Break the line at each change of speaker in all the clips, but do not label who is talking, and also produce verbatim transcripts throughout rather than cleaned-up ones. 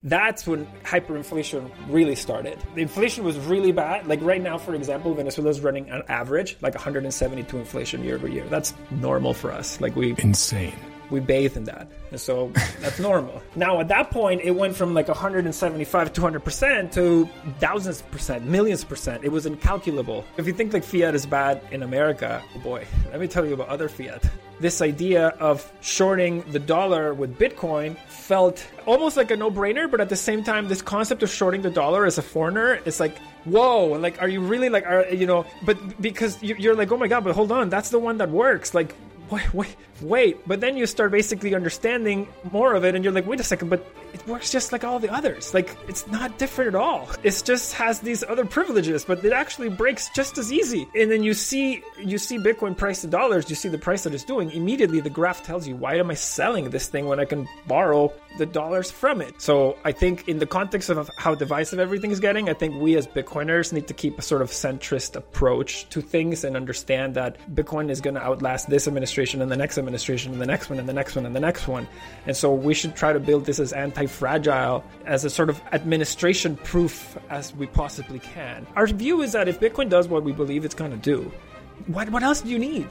That's when hyperinflation really started. The inflation was really bad. Like right now, for example, Venezuela's running on average like one hundred seventy-two inflation year over year. That's normal for us. Like we
insane.
We bathe in that. And so that's normal. Now, at that point, it went from like one hundred seventy-five, two hundred percent to thousands of percent, millions of percent. It was incalculable. If you think like fiat is bad in America, oh boy, let me tell you about other fiat. This idea of shorting the dollar with Bitcoin felt almost like a no-brainer, but at the same time, this concept of shorting the dollar as a foreigner, it's like, whoa, like, are you really like, are, you know, but because you're like, oh my God, but hold on, that's the one that works. Like, wait, wait, wait. But then you start basically understanding more of it and you're like, wait a second, but it works just like all the others. Like, it's not different at all. It just has these other privileges, but it actually breaks just as easy. And then you see you see Bitcoin price to dollars, you see the price that it's doing. Immediately, the graph tells you, why am I selling this thing when I can borrow the dollars from it? So I think in the context of how divisive everything is getting, I think we as Bitcoiners need to keep a sort of centrist approach to things and understand that Bitcoin is going to outlast this administration and the next administration and the next one and the next one and the next one. And so we should try to build this as anti-fragile, as a sort of administration proof as we possibly can. Our view is that if Bitcoin does what we believe it's going to do, what, what else do you need?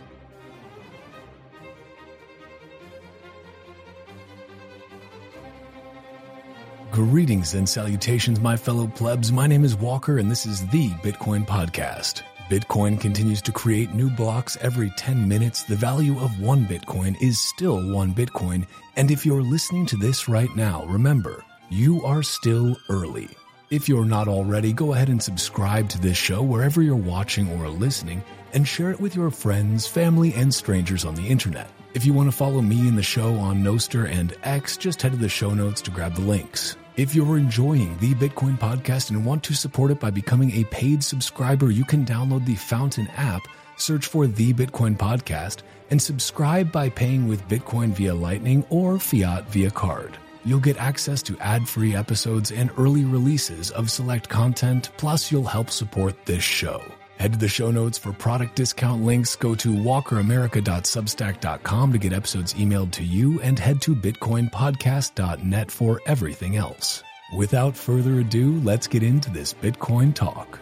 Greetings and salutations, my fellow plebs. My name is Walker, and this is the Bitcoin Podcast. Bitcoin continues to create new blocks every ten minutes. The value of one Bitcoin is still one Bitcoin. And if you're listening to this right now, remember, you are still early. If you're not already, go ahead and subscribe to this show wherever you're watching or listening, and share it with your friends, family, and strangers on the internet. If you want to follow me and the show on Nostr and X, just head to the show notes to grab the links. If you're enjoying the Bitcoin Podcast and want to support it by becoming a paid subscriber, you can download the Fountain app, search for the Bitcoin Podcast, and subscribe by paying with Bitcoin via Lightning or fiat via card. You'll get access to ad-free episodes and early releases of select content, plus you'll help support this show. Head to the show notes for product discount links, go to walker america dot substack dot com to get episodes emailed to you, and head to bitcoin podcast dot net for everything else. Without further ado, let's get into this Bitcoin talk.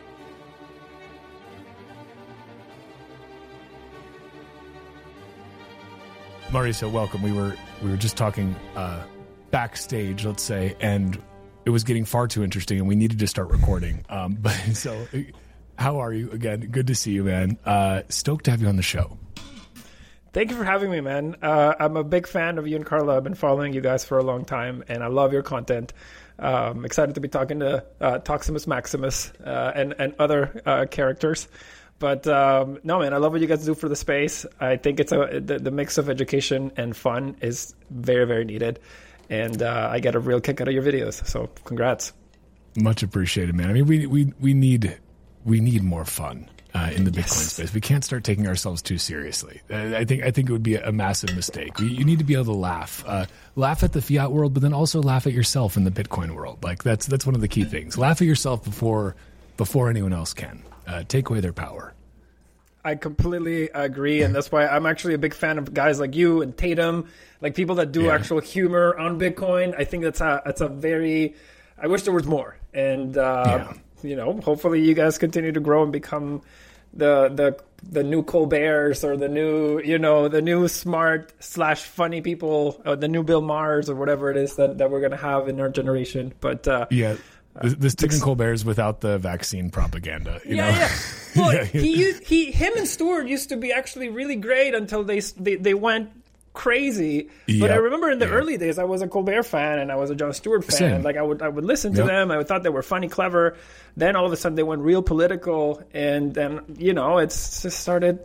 Mauricio, welcome. We were we were just talking uh, backstage, let's say, and it was getting far too interesting, and we needed to start recording. Um, but so... How are you? Again, good to see you, man. Uh, stoked to have you on the show.
Thank you for having me, man. Uh, I'm a big fan of you and Carla. I've been following you guys for a long time, and I love your content. Um, excited to be talking to uh, Toximus Maximus uh, and, and other uh, characters. But um, no, man, I love what you guys do for the space. I think it's a the, the mix of education and fun is very, very needed. And uh, I get a real kick out of your videos. So congrats.
Much appreciated, man. I mean, we we, we need... We need more fun uh, in the Bitcoin
yes.
space. We can't start taking ourselves too seriously. Uh, I think I think it would be a, a massive mistake. We, you need to be able to laugh, uh, laugh at the fiat world, but then also laugh at yourself in the Bitcoin world. Like that's that's one of the key things. Laugh at yourself before before anyone else can. Uh, take away their power.
I completely agree, and that's why I'm actually a big fan of guys like you and Tatum, like people that do
yeah.
actual humor on Bitcoin. I think that's a that's a very. I wish there was more, and. Uh,
yeah.
You know, hopefully you guys continue to grow and become the the the new Colberts or the new, you know, the new smart slash funny people, or the new Bill Maher's or whatever it is that, that we're going to have in our generation. But uh,
yeah, the, the Stephen Colbert's without the vaccine propaganda. You
yeah,
know?
yeah. Well,
yeah.
he he him and Stewart used to be actually really great until they they, they went. Crazy,
yep.
But I remember in the
yep.
early days, I was a Colbert fan and I was a Jon Stewart fan.
Same.
Like I would, I would listen to
yep.
them. I thought they were funny, clever. Then all of a sudden, they went real political, and then you know, it's just started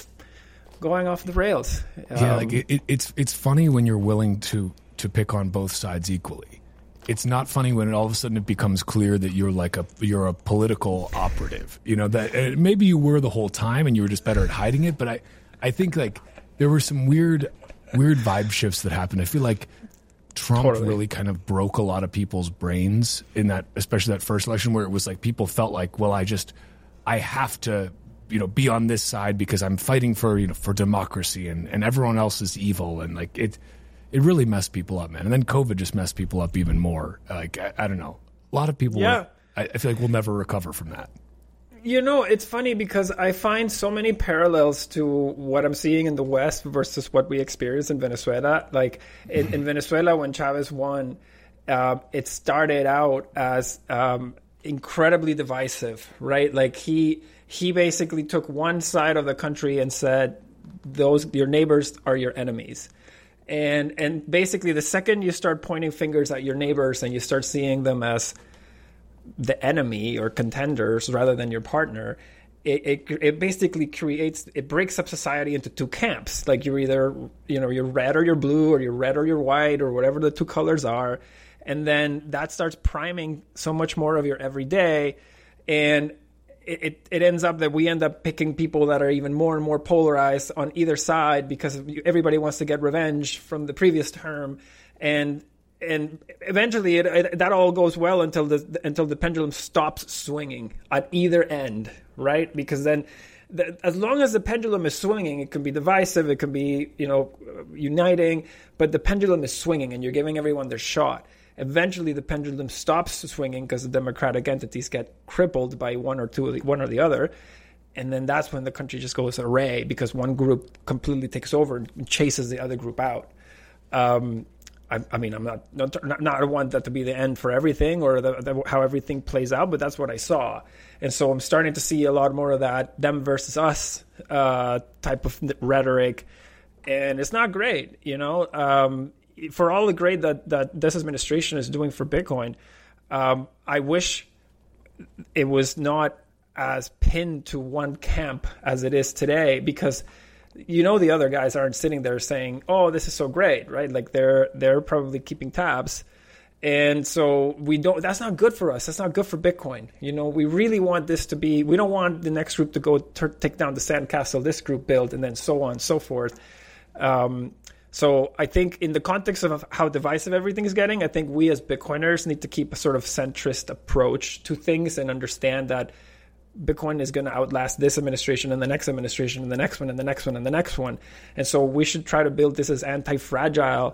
going off the rails.
Yeah,
um,
like it, it, it's it's funny when you're willing to to pick on both sides equally. It's not funny when it, all of a sudden it becomes clear that you're like a you're a political operative. You know that uh, maybe you were the whole time and you were just better at hiding it. But I I think like there were some weird. Weird vibe shifts that happened. I feel like Trump
totally.
really kind of broke a lot of people's brains in that, especially that first election, where it was like people felt like, well, I just, I have to, you know, be on this side because I'm fighting for, you know, for democracy, and, and everyone else is evil, and like it, it really messed people up, man. And then COVID just messed people up even more. Like, I, I don't know. A lot of people,
yeah.
were, I, I feel like we'll never recover from that.
You know, it's funny because I find so many parallels to what I'm seeing in the West versus what we experienced in Venezuela. Like in, in Venezuela, when Chavez won, uh, it started out as um, incredibly divisive, right? Like he he basically took one side of the country and said, "Those your neighbors are your enemies." And and basically, the second you start pointing fingers at your neighbors and you start seeing them as the enemy or contenders rather than your partner, it, it it basically creates, it breaks up society into two camps. Like you're either, you know, you're red or you're blue, or you're red or you're white, or whatever the two colors are. And then that starts priming so much more of your everyday. And it, it, it ends up that we end up picking people that are even more and more polarized on either side because everybody wants to get revenge from the previous term. And and eventually it, it, that all goes well until the until the pendulum stops swinging at either end, right? Because then the, as long as the pendulum is swinging, it can be divisive, it can be, you know, uniting, but the pendulum is swinging and you're giving everyone their shot. Eventually, the pendulum stops swinging because the democratic entities get crippled by one or two, one or the other, and then that's when the country just goes array because one group completely takes over and chases the other group out. Um, I, I mean, I'm not not not I want that to be the end for everything or the, the, how everything plays out, but that's what I saw, and so I'm starting to see a lot more of that them versus us uh, type of rhetoric, and it's not great, you know. Um, For all the great that, that this administration is doing for Bitcoin, um, I wish it was not as pinned to one camp as it is today, because you know the other guys aren't sitting there saying, "Oh, this is so great," right? Like they're they're probably keeping tabs, and so we don't. That's not good for us. That's not good for Bitcoin. You know, we really want this to be. We don't want the next group to go t- take down the sandcastle this group built, and then so on and so forth. Um, So I think in the context of how divisive everything is getting, I think we as Bitcoiners need to keep a sort of centrist approach to things and understand that Bitcoin is going to outlast this administration and the next administration and the next one and the next one and the next one. And so we should try to build this as anti-fragile,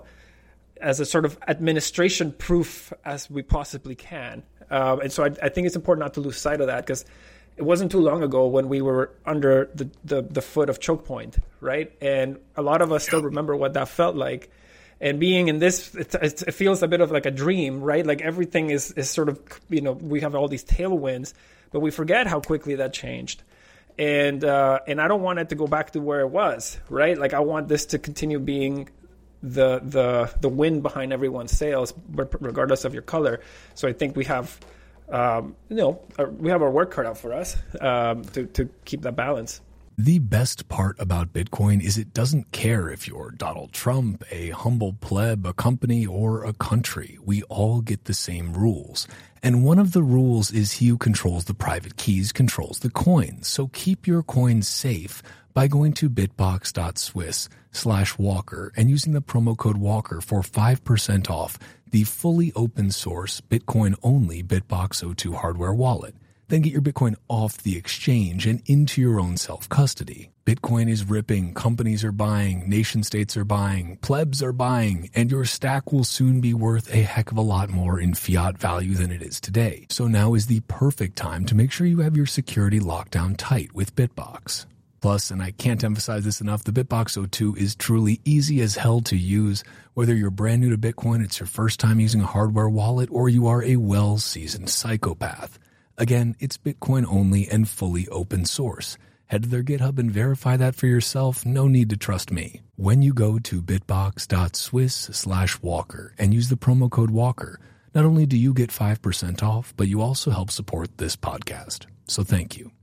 as a sort of administration proof as we possibly can. Um, and so I, I think it's important not to lose sight of that, because it wasn't too long ago when we were under the, the, the foot of choke point, right? And a lot of us still remember what that felt like. And being in this, it, it feels a bit of like a dream, right? Like everything is, is sort of, you know, we have all these tailwinds, but we forget how quickly that changed. And uh, and I don't want it to go back to where it was, right? Like I want this to continue being the the the wind behind everyone's sails, regardless of your color. So I think we have... Um, you know, we have our work cut out for us um, to, to keep that balance.
The best part about Bitcoin is it doesn't care if you're Donald Trump, a humble pleb, a company, or a country. We all get the same rules. And one of the rules is he who controls the private keys controls the coins. So keep your coins safe by going to bitbox.swiss slash Walker and using the promo code Walker for five percent off the fully open source Bitcoin only Bitbox O two hardware wallet. Then get your Bitcoin off the exchange and into your own self-custody. Bitcoin is ripping, companies are buying, nation states are buying, plebs are buying, and your stack will soon be worth a heck of a lot more in fiat value than it is today. So now is the perfect time to make sure you have your security locked down tight with Bitbox. Plus, and I can't emphasize this enough, the Bitbox O two is truly easy as hell to use. Whether you're brand new to Bitcoin, it's your first time using a hardware wallet, or you are a well-seasoned psychopath. Again, it's Bitcoin only and fully open source. Head to their GitHub and verify that for yourself. No need to trust me. When you go to bitbox.swiss slash Walker and use the promo code Walker, not only do you get five percent off, but you also help support this podcast. So thank you.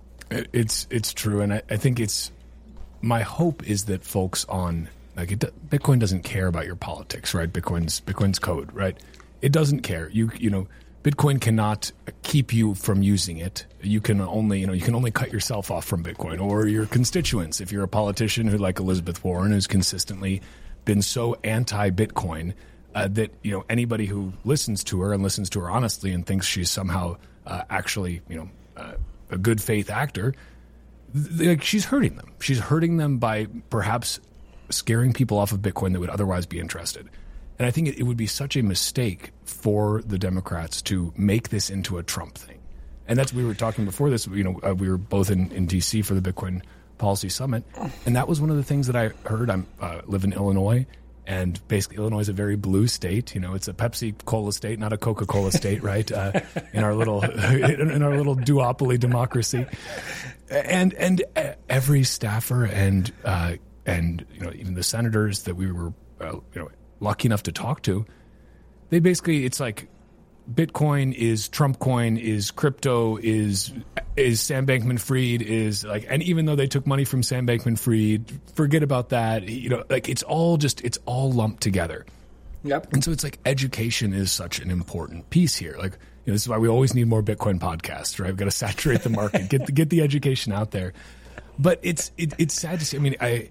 It's it's true, and I, I think it's my hope is that folks on like it, Bitcoin doesn't care about your politics, right? Bitcoin's Bitcoin's code, right? It doesn't care. You you know, Bitcoin cannot keep you from using it. You can only you know you can only cut yourself off from Bitcoin or your constituents. If you're a politician who like Elizabeth Warren, who's consistently been so anti-Bitcoin uh, that you know anybody who listens to her and listens to her honestly and thinks she's somehow uh, actually you know. Uh, a good faith actor, like she's hurting them. She's hurting them by perhaps scaring people off of Bitcoin that would otherwise be interested. And I think it, it would be such a mistake for the Democrats to make this into a Trump thing. And that's, we were talking before this, you know, uh, we were both in, in D C for the Bitcoin Policy Summit. And that was one of the things that I heard. I uh, live in Illinois, and basically Illinois is a very blue state. You know, it's a Pepsi Cola state, not a Coca-Cola state, right? Uh, in our little, in our little duopoly democracy. And, and every staffer and, uh, and, you know, even the senators that we were, uh, you know, lucky enough to talk to, they basically, it's like, Bitcoin is Trump coin, is crypto, is is Sam Bankman-Fried, is like, and even though they took money from Sam Bankman-Fried, forget about that. You know, like it's all just, it's all lumped together.
Yep.
And so it's like education is such an important piece here. Like, you know, this is why we always need more Bitcoin podcasts, right? We've got to saturate the market, get the, get the education out there. But it's it, it's sad to see. I mean, I.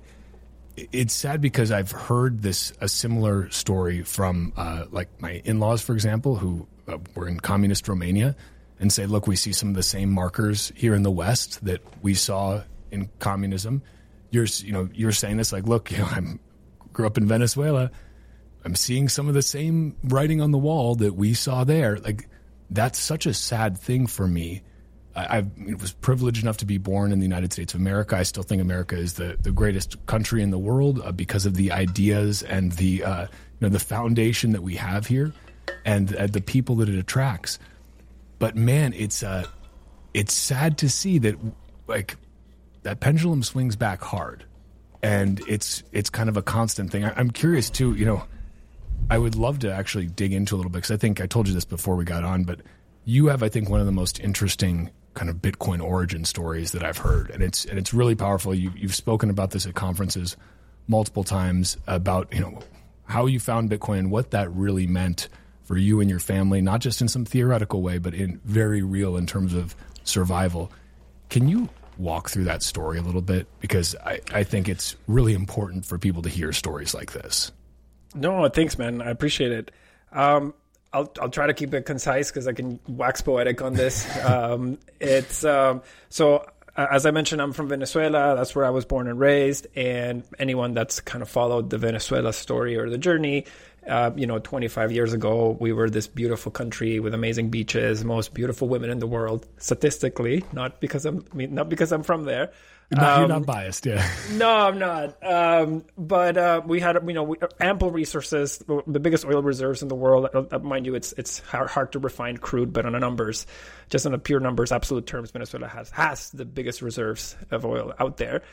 It's sad because I've heard this a similar story from uh, like my in-laws, for example, who uh, were in communist Romania, and say, look, we see some of the same markers here in the West that we saw in communism. You're, you know, you're saying this like, look, you know, I grew up in Venezuela. I'm seeing some of the same writing on the wall that we saw there. Like, that's such a sad thing for me. I, I was privileged enough to be born in the United States of America. I still think America is the, the greatest country in the world uh, because of the ideas and the uh, you know the foundation that we have here, and uh, the people that it attracts. But man, it's uh, it's sad to see that like that pendulum swings back hard, and it's it's kind of a constant thing. I, I'm curious too. You know, I would love to actually dig into a little bit, because I think I told you this before we got on, but you have, I think, one of the most interesting kind of Bitcoin origin stories that I've heard. And it's, and it's really powerful. You, you've spoken about this at conferences multiple times about, you know, how you found Bitcoin and what that really meant for you and your family, not just in some theoretical way, but in very real in terms of survival. Can you walk through that story a little bit? Because I, I think it's really important for people to hear stories like this.
No, thanks, man. I appreciate it. Um, I'll I'll try to keep it concise because I can wax poetic on this. um, it's um, so uh, as I mentioned, I'm from Venezuela. That's where I was born and raised. And anyone that's kind of followed the Venezuela story or the journey, uh, you know, twenty-five years ago, we were this beautiful country with amazing beaches, most beautiful women in the world, statistically, not because I'm I mean, not because I'm from there.
No,
um,
you're not biased, yeah.
No, I'm not. Um, but uh, we had, you know, we, ample resources, the biggest oil reserves in the world. Uh, mind you, it's it's hard, hard to refine crude, but on the numbers, just on the pure numbers, absolute terms, Venezuela has has the biggest reserves of oil out there.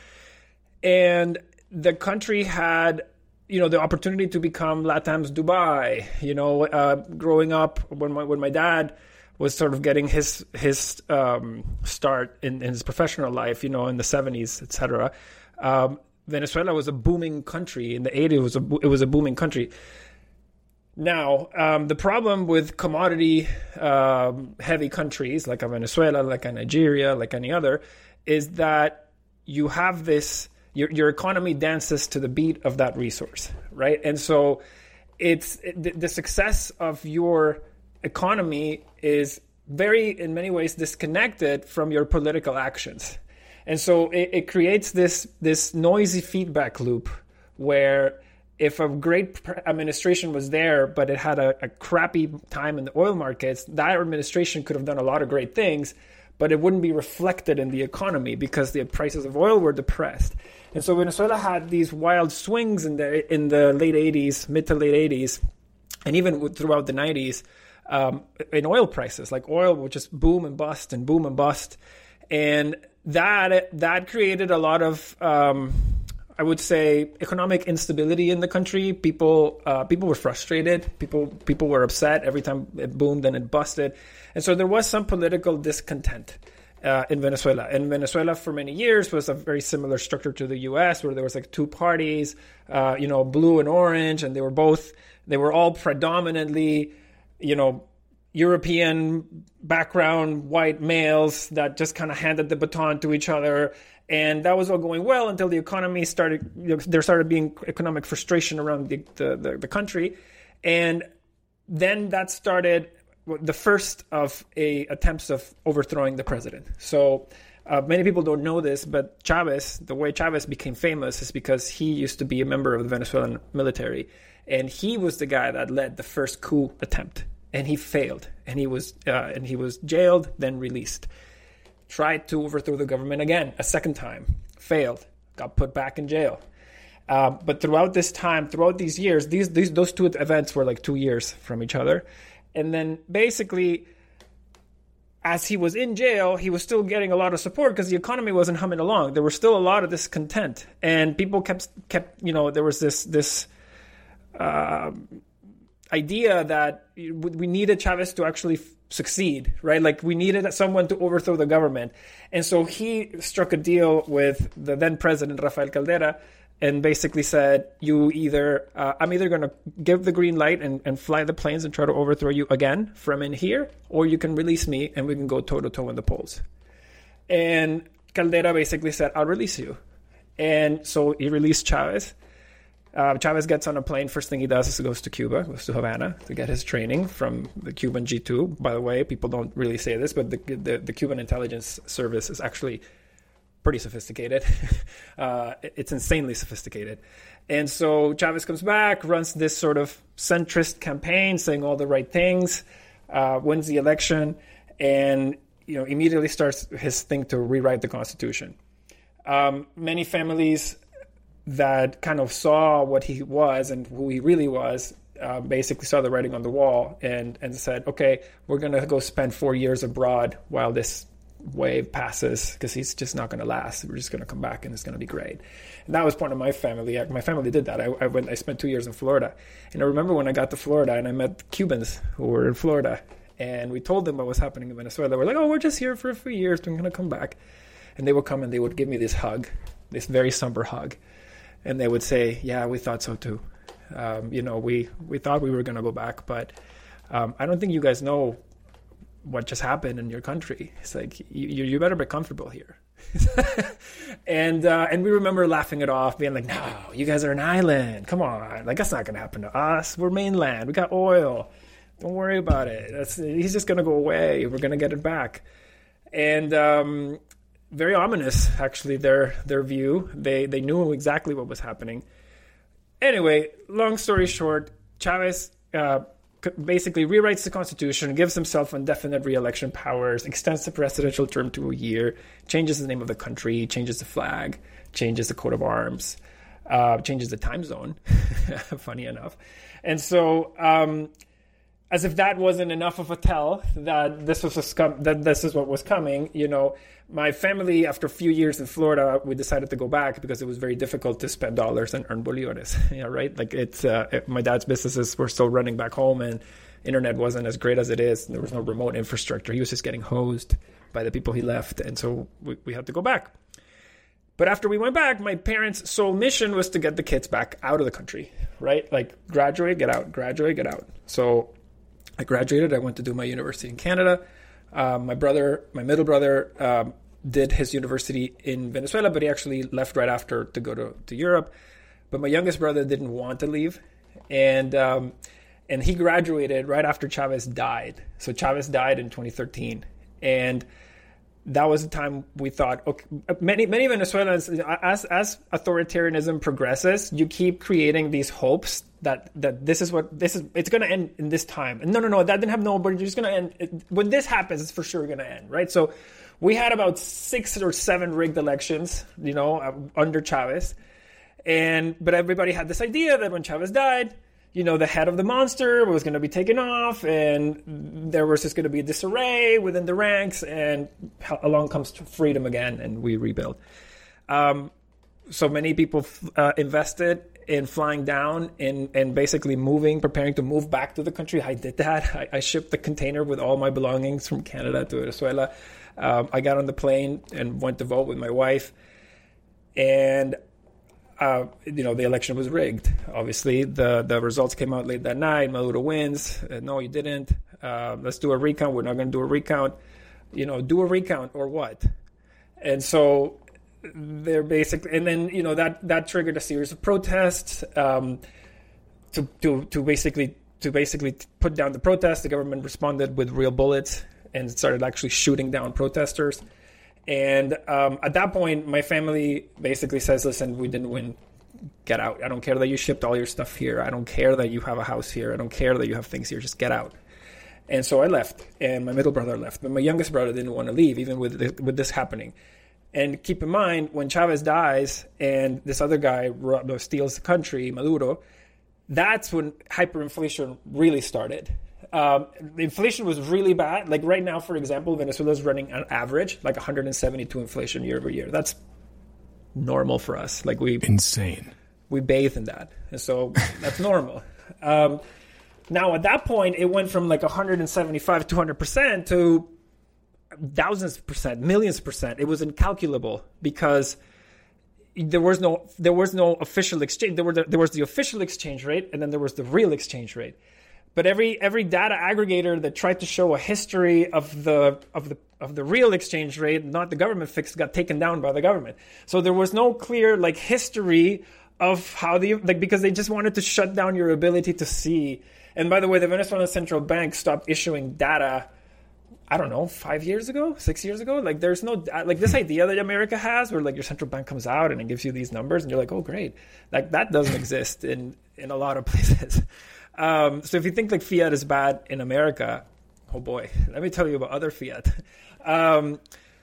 And the country had, you know, the opportunity to become LATAM's Dubai. You know, uh, growing up, when my when my dad was sort of getting his his um, start in, in his professional life, you know, in the seventies, et cetera. Um, Venezuela was a booming country. In the eighties, it was a, it was a booming country. Now, um, the problem with commodity um, heavy countries like a Venezuela, like a Nigeria, like any other, is that you have this, your, your economy dances to the beat of that resource, right? And so it's the, the success of your economy is very, in many ways, disconnected from your political actions. And so it, it creates this this noisy feedback loop where if a great administration was there, but it had a, a crappy time in the oil markets, that administration could have done a lot of great things, but it wouldn't be reflected in the economy because the prices of oil were depressed. And so Venezuela had these wild swings in the in the late eighties, mid to late eighties, and even throughout the nineties, Um, in oil prices. Like oil would just boom and bust and boom and bust. And that that created a lot of, um, I would say, economic instability in the country. People uh, people were frustrated. People people were upset every time it boomed and it busted. And so there was some political discontent uh, in Venezuela. And Venezuela for many years was a very similar structure to the U S, where there was like two parties, uh, you know, blue and orange, and they were both, they were all predominantly, you know, European background white males that just kind of handed the baton to each other. And that was all going well until the economy started, you know, there started being economic frustration around the, the, the, the country. And then that started the first of a attempts of overthrowing the president. So Uh, many people don't know this, but Chavez, the way Chavez became famous is because he used to be a member of the Venezuelan military. And he was the guy that led the first coup attempt. And he failed. And he was uh, and he was jailed, then released. Tried to overthrow the government again, a second time. Failed. Got put back in jail. Uh, but throughout this time, throughout these years, these, these those two events were like two years from each other. And then basically, as he was in jail, he was still getting a lot of support because the economy wasn't humming along. There was still a lot of discontent. And people kept, kept you know, there was this this uh, idea that we needed Chavez to actually f- succeed, right? Like we needed someone to overthrow the government. And so he struck a deal with the then president, Rafael Caldera, and basically said, you either, uh, I'm either going to give the green light and, and fly the planes and try to overthrow you again from in here, or you can release me and we can go toe to toe in the polls. And Caldera basically said, I'll release you. And so he released Chavez. Uh, Chavez gets on a plane. First thing he does is he goes to Cuba, goes to Havana to get his training from the Cuban G two. By the way, people don't really say this, but the, the, the Cuban intelligence service is actually pretty sophisticated. uh, it's insanely sophisticated. And so Chavez comes back, runs this sort of centrist campaign, saying all the right things, uh, wins the election, and you know immediately starts his thing to rewrite the Constitution. Um, many families that kind of saw what he was and who he really was uh, basically saw the writing on the wall and, and said, okay, we're going to go spend four years abroad while this wave passes because he's just not going to last. We're just going to come back and it's going to be great. And that was part of my family. My family did that. I, I went. I spent two years in Florida, and I remember when I got to Florida and I met Cubans who were in Florida, and we told them what was happening in Venezuela. We're like, oh, we're just here for a few years. We're going to come back, and they would come and they would give me this hug, this very somber hug, and they would say, yeah, we thought so too. Um, you know, we we thought we were going to go back, but um, I don't think you guys know what just happened in your country. It's like, you, you better be comfortable here. and uh, and we remember laughing it off, being like, no, you guys are an island. Come on. Like, that's not going to happen to us. We're mainland. We got oil. Don't worry about it. That's, he's just going to go away. We're going to get it back. And um, very ominous, actually, their their view. They, they knew exactly what was happening. Anyway, long story short, Chavez uh, basically rewrites the Constitution, gives himself indefinite re-election powers, extends the presidential term to a year, changes the name of the country, changes the flag, changes the coat of arms, uh, changes the time zone, funny enough. And so, um, as if that wasn't enough of a tell that this was a scum- that this is what was coming, you know, my family, after a few years in Florida, we decided to go back because it was very difficult to spend dollars and earn bolívares. Yeah, right. Like it's uh, it, my dad's businesses were still running back home, and internet wasn't as great as it is. There was no remote infrastructure. He was just getting hosed by the people he left, and so we, we had to go back. But after we went back, my parents' sole mission was to get the kids back out of the country. Right, like graduate, get out, graduate, get out. So I graduated. I went to do my university in Canada. Um, my brother, my middle brother, um, did his university in Venezuela, but he actually left right after to go to, to Europe. But my youngest brother didn't want to leave, and um, and he graduated right after Chavez died. So Chavez died in twenty thirteen, and that was the time we thought, okay, many many Venezuelans, as as authoritarianism progresses, you keep creating these hopes that that this is what this is. It's going to end in this time. And no, no, no, that didn't have no. But it's just going to end it, when this happens. It's for sure going to end, right? So we had about six or seven rigged elections, you know, uh, under Chavez, and but everybody had this idea that when Chavez died, you know, the head of the monster was going to be taken off, and there was just going to be a disarray within the ranks, and along comes freedom again, and we rebuild. Um, so many people uh, invested in flying down and, and basically moving, preparing to move back to the country. I did that. I, I shipped the container with all my belongings from Canada to Venezuela. Um, I got on the plane and went to vote with my wife, and Uh, you know, the election was rigged. Obviously, the, the results came out late that night. Maduro wins. Uh, no, you didn't. Uh, let's do a recount. We're not going to do a recount. You know, do a recount or what? And so they're basically, and then, you know, that, that triggered a series of protests um, to, to, to basically, to basically put down the protests. The government responded with real bullets and started actually shooting down protesters. And um, at that point, my family basically says, listen, we didn't win. Get out. I don't care that you shipped all your stuff here. I don't care that you have a house here. I don't care that you have things here. Just get out. And so I left, and my middle brother left. But my youngest brother didn't want to leave, even with the, with this happening. And keep in mind, when Chavez dies and this other guy steals the country, Maduro, that's when hyperinflation really started. Um, the inflation was really bad. Like right now, for example, Venezuela is running on average like one hundred seventy-two inflation year over year. That's normal for us. Like we
insane.
We bathe in that, and so that's normal. Um, now at that point, it went from like one hundred seventy-five, two hundred percent to thousands of percent, millions of percent. It was incalculable because there was no there was no official exchange. There were the, there was the official exchange rate, and then there was the real exchange rate. But every every data aggregator that tried to show a history of the of the of the real exchange rate, not the government fix, got taken down by the government. So there was no clear like history of how the like because they just wanted to shut down your ability to see. And by the way, the Venezuelan Central Bank stopped issuing data, I don't know, five years ago, six years ago. Like there's no like this idea that America has where like your central bank comes out and it gives you these numbers and you're like, oh great. Like that doesn't exist in in a lot of places. Um, so if you think like fiat is bad in America, oh boy, let me tell you about other fiat. Um,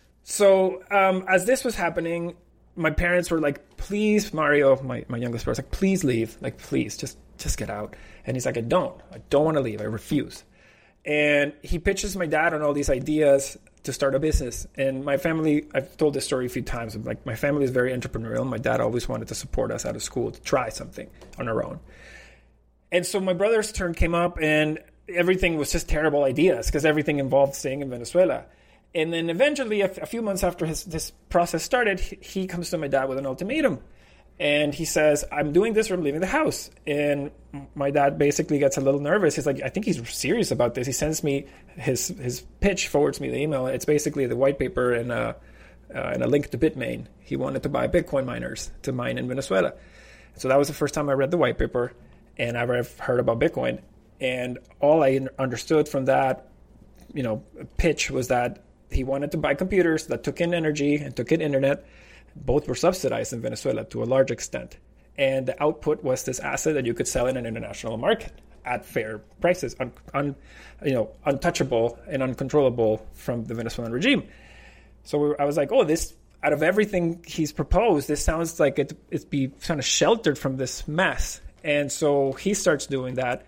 so um, as this was happening, my parents were like, please, Mario, my, my youngest brother, was like, please leave. Like, please, just just get out. And he's like, I don't. I don't want to leave. I refuse. And he pitches my dad on all these ideas to start a business. And my family, I've told this story a few times. Like, my family is very entrepreneurial. My dad always wanted to support us out of school to try something on our own. And so my brother's turn came up and everything was just terrible ideas because everything involved staying in Venezuela. And then eventually, a, f- a few months after his, this process started, he, he comes to my dad with an ultimatum. And he says, I'm doing this or I'm leaving the house. And my dad basically gets a little nervous. He's like, I think he's serious about this. He sends me his his pitch, forwards me the email. It's basically the white paper and a, uh, and a link to Bitmain. He wanted to buy Bitcoin miners to mine in Venezuela. So that was the first time I read the white paper. And I've heard about Bitcoin. And all I understood from that, you know, pitch was that he wanted to buy computers that took in energy and took in internet. Both were subsidized in Venezuela to a large extent. And the output was this asset that you could sell in an international market at fair prices, un, un, you know, untouchable and uncontrollable from the Venezuelan regime. So we were, I was like, oh, this, out of everything he's proposed, this sounds like it, it'd be kind of sheltered from this mess. And so he starts doing that.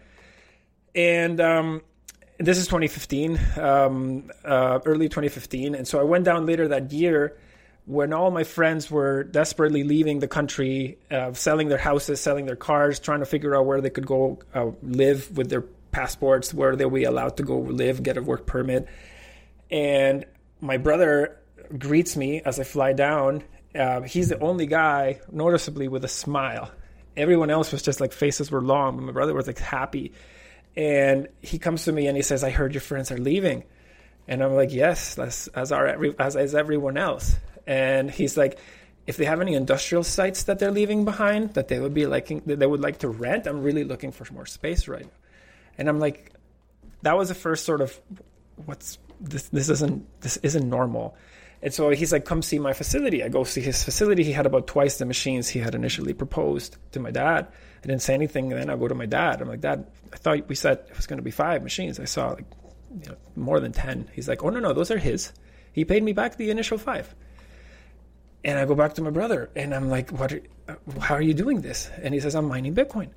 And um, this is twenty fifteen, um, uh, early twenty fifteen. And so I went down later that year when all my friends were desperately leaving the country, uh, selling their houses, selling their cars, trying to figure out where they could go uh, live with their passports, where they would be allowed to go live, get a work permit. And my brother greets me as I fly down. Uh, he's the only guy, noticeably, with a smile. Everyone else was just like faces were long, but my brother was like happy. And he comes to me and he says, I heard your friends are leaving. And I'm like, yes, as, as, are every, as, as everyone else. And he's like, if they have any industrial sites that they're leaving behind that they would be liking, that they would like to rent, I'm really looking for more space right now. And I'm like, that was the first sort of, what's this? This isn't this isn't normal. And so he's like, come see my facility. I go see his facility. He had about twice the machines he had initially proposed to my dad. I didn't say anything. And then I go to my dad. I'm like, Dad, I thought we said it was going to be five machines. I saw like you know, more than ten. He's like, oh, no, no, those are his. He paid me back the initial five. And I go back to my brother and I'm like, what? Are, how are you doing this? And he says, I'm mining Bitcoin.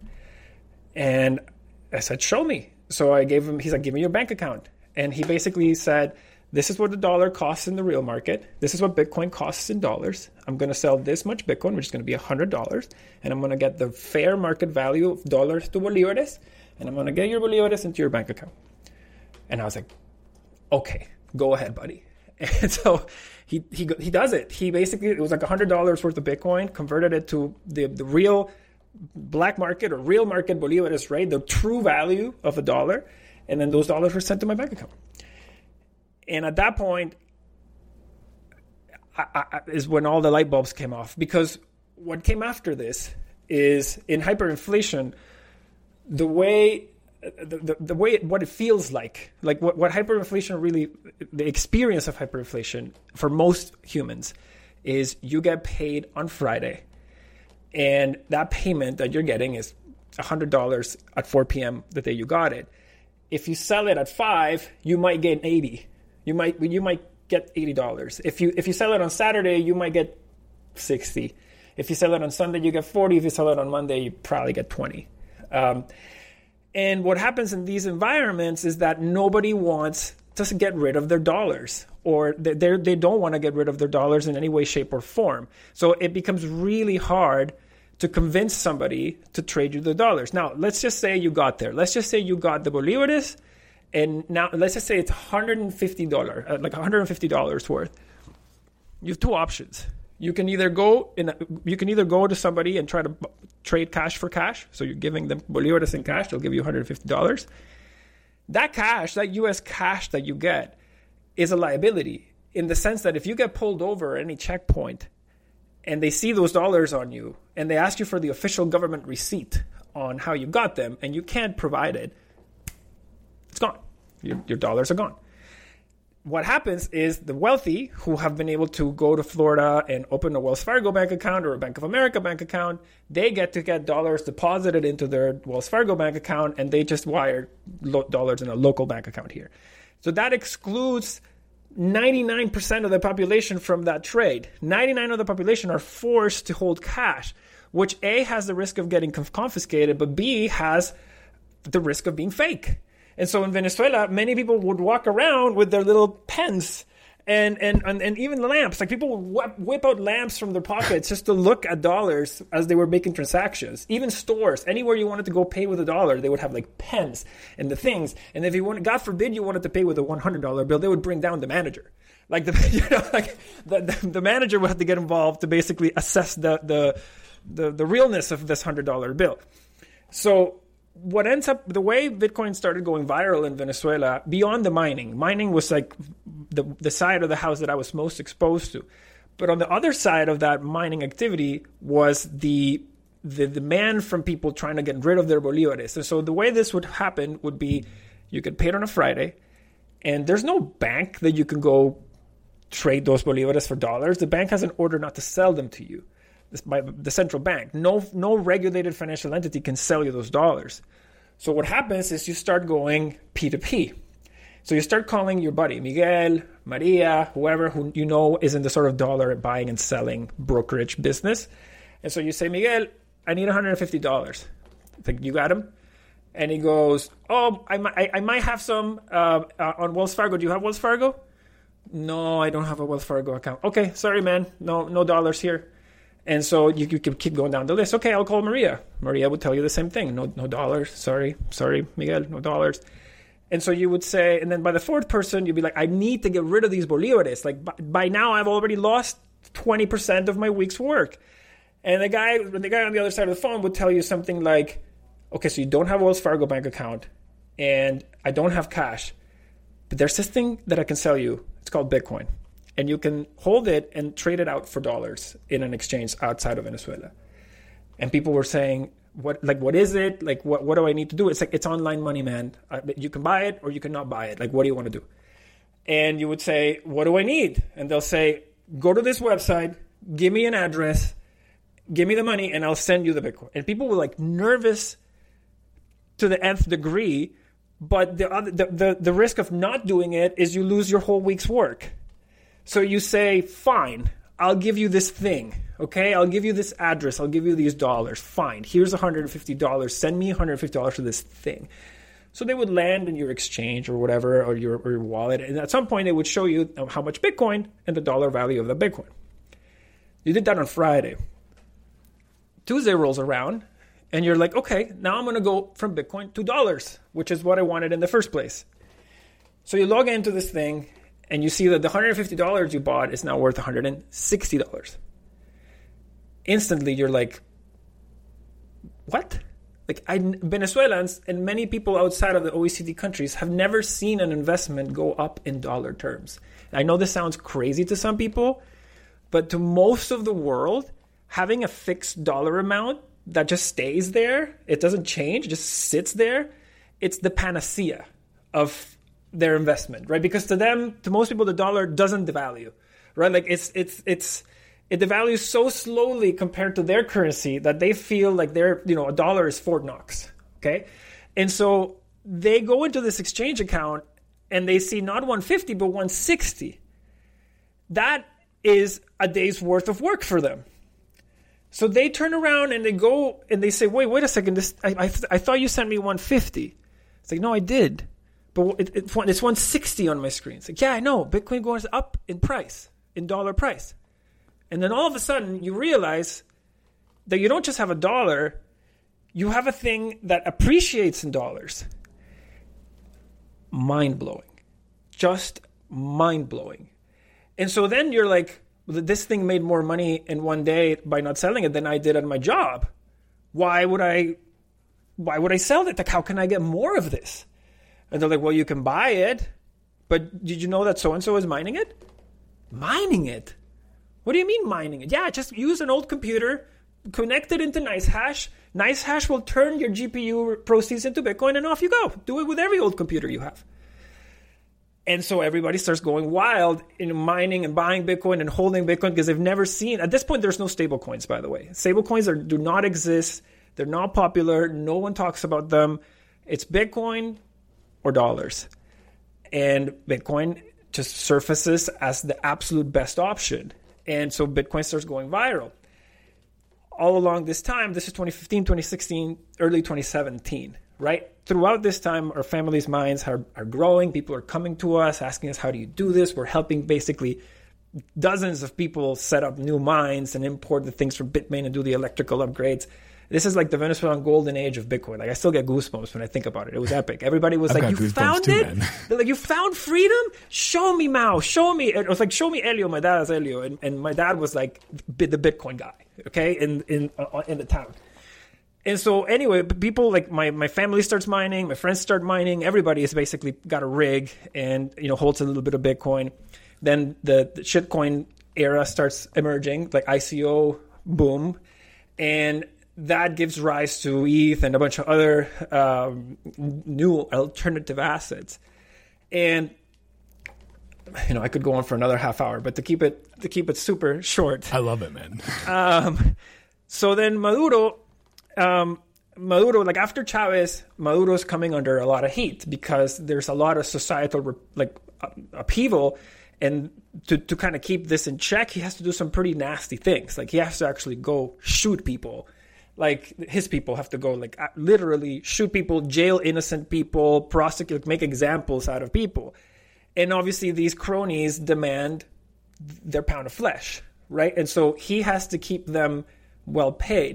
And I said, show me. So I gave him, he's like, give me your bank account. And he basically said, this is what the dollar costs in the real market. This is what Bitcoin costs in dollars. I'm going to sell this much Bitcoin, which is going to be one hundred dollars. And I'm going to get the fair market value of dollars to bolívares. And I'm going to get your bolívares into your bank account. And I was like, okay, go ahead, buddy. And so he he he does it. He basically, it was like one hundred dollars worth of Bitcoin, converted it to the, the real black market or real market bolívares rate, the true value of a dollar. And then those dollars were sent to my bank account. And at that point I, I, is when all the light bulbs came off. Because what came after this is in hyperinflation, the way the, the, the way it, what it feels like, like what, what hyperinflation really, the experience of hyperinflation for most humans is you get paid on Friday, and that payment that you're getting is one hundred dollars at four p.m. the day you got it. If you sell it at five, you might get eighty. You might you might get eighty dollars. If you if you sell it on Saturday, you might get sixty. If you sell it on Sunday, you get forty. If you sell it on Monday, you probably get twenty. Um, and what happens in these environments is that nobody wants to get rid of their dollars, or they they don't want to get rid of their dollars in any way, shape, or form. So it becomes really hard to convince somebody to trade you the dollars. Now, let's just say you got there. Let's just say you got the Bolivares, and now let's just say it's one hundred fifty dollars, uh, like one hundred fifty dollars worth. You have two options. You can either go in. A, you can either go to somebody and try to b- trade cash for cash. So you're giving them Bolivares in cash. They'll give you one hundred fifty dollars. That cash, that U S cash that you get, is a liability in the sense that if you get pulled over at any checkpoint and they see those dollars on you and they ask you for the official government receipt on how you got them and you can't provide it, it's gone. Your, your dollars are gone. What happens is the wealthy who have been able to go to Florida and open a Wells Fargo bank account or a Bank of America bank account, they get to get dollars deposited into their Wells Fargo bank account, and they just wire lo- dollars in a local bank account here. So that excludes ninety-nine percent of the population from that trade. ninety-nine percent of the population are forced to hold cash, which A, has the risk of getting confiscated, but B, has the risk of being fake. And so in Venezuela, many people would walk around with their little pens and and, and, and even lamps. Like people would whip, whip out lamps from their pockets just to look at dollars as they were making transactions. Even stores, anywhere you wanted to go pay with a dollar, they would have like pens and the things. And if you wanted, God forbid, you wanted to pay with a one hundred dollars bill, they would bring down the manager. Like the you know, like the, the, the manager would have to get involved to basically assess the the the, the realness of this one hundred dollars bill. So what ends up, the way Bitcoin started going viral in Venezuela, beyond the mining, mining was like the, the side of the house that I was most exposed to. But on the other side of that mining activity was the the demand from people trying to get rid of their Bolivares. And so the way this would happen would be you get paid on a Friday, and there's no bank that you can go trade those Bolivares for dollars. The bank has an order not to sell them to you. By the central bank. No no regulated financial entity can sell you those dollars. So what happens is you start going P to P. So you start calling your buddy, Miguel, Maria, whoever who you know is in the sort of dollar buying and selling brokerage business. And so you say, Miguel, I need one hundred fifty dollars. I think you got him? And he goes, oh, I, I, I might have some uh, uh, on Wells Fargo. Do you have Wells Fargo? No, I don't have a Wells Fargo account. Okay, sorry, man. No, no dollars here. And so you, you can keep going down the list. Okay, I'll call Maria. Maria would tell you the same thing. No, no dollars. Sorry, sorry, Miguel, no dollars. And so you would say, and then by the fourth person, you'd be like, I need to get rid of these Bolivares. Like by, by now, I've already lost twenty percent of my week's work. And the guy, the guy on the other side of the phone would tell you something like, okay, so you don't have a Wells Fargo bank account, and I don't have cash, but there's this thing that I can sell you. It's called Bitcoin. And you can hold it and trade it out for dollars in an exchange outside of Venezuela. And people were saying, "What? Like, what is it? Like, what? What do I need to do?" It's like it's online money, man. Uh, you can buy it or you cannot buy it. Like, what do you want to do? And you would say, "What do I need?" And they'll say, "Go to this website, give me an address, give me the money, and I'll send you the Bitcoin." And people were like nervous to the nth degree. But the other, the, the the risk of not doing it is you lose your whole week's work. So you say, fine, I'll give you this thing, okay? I'll give you this address. I'll give you these dollars. Fine, here's one hundred fifty dollars. Send me one hundred fifty dollars for this thing. So they would land in your exchange or whatever, or your, or your wallet. And at some point, they would show you how much Bitcoin and the dollar value of the Bitcoin. You did that on Friday. Tuesday rolls around, and you're like, okay, now I'm going to go from Bitcoin to dollars, which is what I wanted in the first place. So you log into this thing, and you see that the one hundred fifty dollars you bought is now worth one hundred sixty dollars. Instantly, you're like, what? Like I, Venezuelans and many people outside of the O E C D countries have never seen an investment go up in dollar terms. I know this sounds crazy to some people, but to most of the world, having a fixed dollar amount that just stays there, it doesn't change, it just sits there, it's the panacea of their investment, right? Because to them, to most people, the dollar doesn't devalue, right? Like it's it's it's it devalues so slowly compared to their currency that they feel like their, you know, a dollar is Fort Knox, okay? And so they go into this exchange account and they see not one fifty but one sixty. That is a day's worth of work for them. So they turn around and they go and they say, wait, wait a second, this I I, I thought you sent me one fifty. It's like, no, I did. But it, it, it's one sixty on my screen. It's like, yeah, I know. Bitcoin goes up in price, in dollar price. And then all of a sudden, you realize that you don't just have a dollar, you have a thing that appreciates in dollars. Mind-blowing. Just mind-blowing. And so then you're like, this thing made more money in one day by not selling it than I did at my job. Why would I, why would I sell it? Like, how can I get more of this? And they're like, well, you can buy it, but did you know that so-and-so is mining it? Mining it? What do you mean mining it? Yeah, just use an old computer, connect it into NiceHash. NiceHash will turn your G P U proceeds into Bitcoin, and off you go. Do it with every old computer you have. And so everybody starts going wild in mining and buying Bitcoin and holding Bitcoin because they've never seen... At this point, there's no stable coins, by the way. Stable coins are, do not exist. They're not popular. No one talks about them. It's Bitcoin or dollars. And Bitcoin just surfaces as the absolute best option. And so Bitcoin starts going viral. All along this time, this is twenty fifteen, twenty sixteen, early twenty seventeen, right? Throughout this time, our families' minds are, are growing. People are coming to us, asking us, how do you do this? We're helping basically dozens of people set up new mines and import the things from Bitmain and do the electrical upgrades. This is like the Venezuelan golden age of Bitcoin. Like, I still get goosebumps when I think about it. It was epic. Everybody was
I've
like, you found
too,
it?
Man.
They're like, you found freedom? Show me, Mao. Show me. It was like, show me Elio. My dad is Elio. And, and my dad was like the Bitcoin guy, okay, in in uh, in the town. And so anyway, people like my, my family starts mining. My friends start mining. Everybody has basically got a rig and, you know, holds a little bit of Bitcoin. Then the, the shitcoin era starts emerging, like I C O boom. And that gives rise to E T H and a bunch of other um, new alternative assets. And, you know, I could go on for another half hour, but to keep it to keep it super short.
I love it, man.
um, so then Maduro, um, Maduro, like after Chavez, Maduro's coming under a lot of heat because there's a lot of societal like upheaval. And to, to kind of keep this in check, he has to do some pretty nasty things. Like he has to actually go shoot people. Like his people have to go like literally shoot people, jail innocent people, prosecute, make examples out of people. And obviously these cronies demand their pound of flesh, right? And so he has to keep them well paid.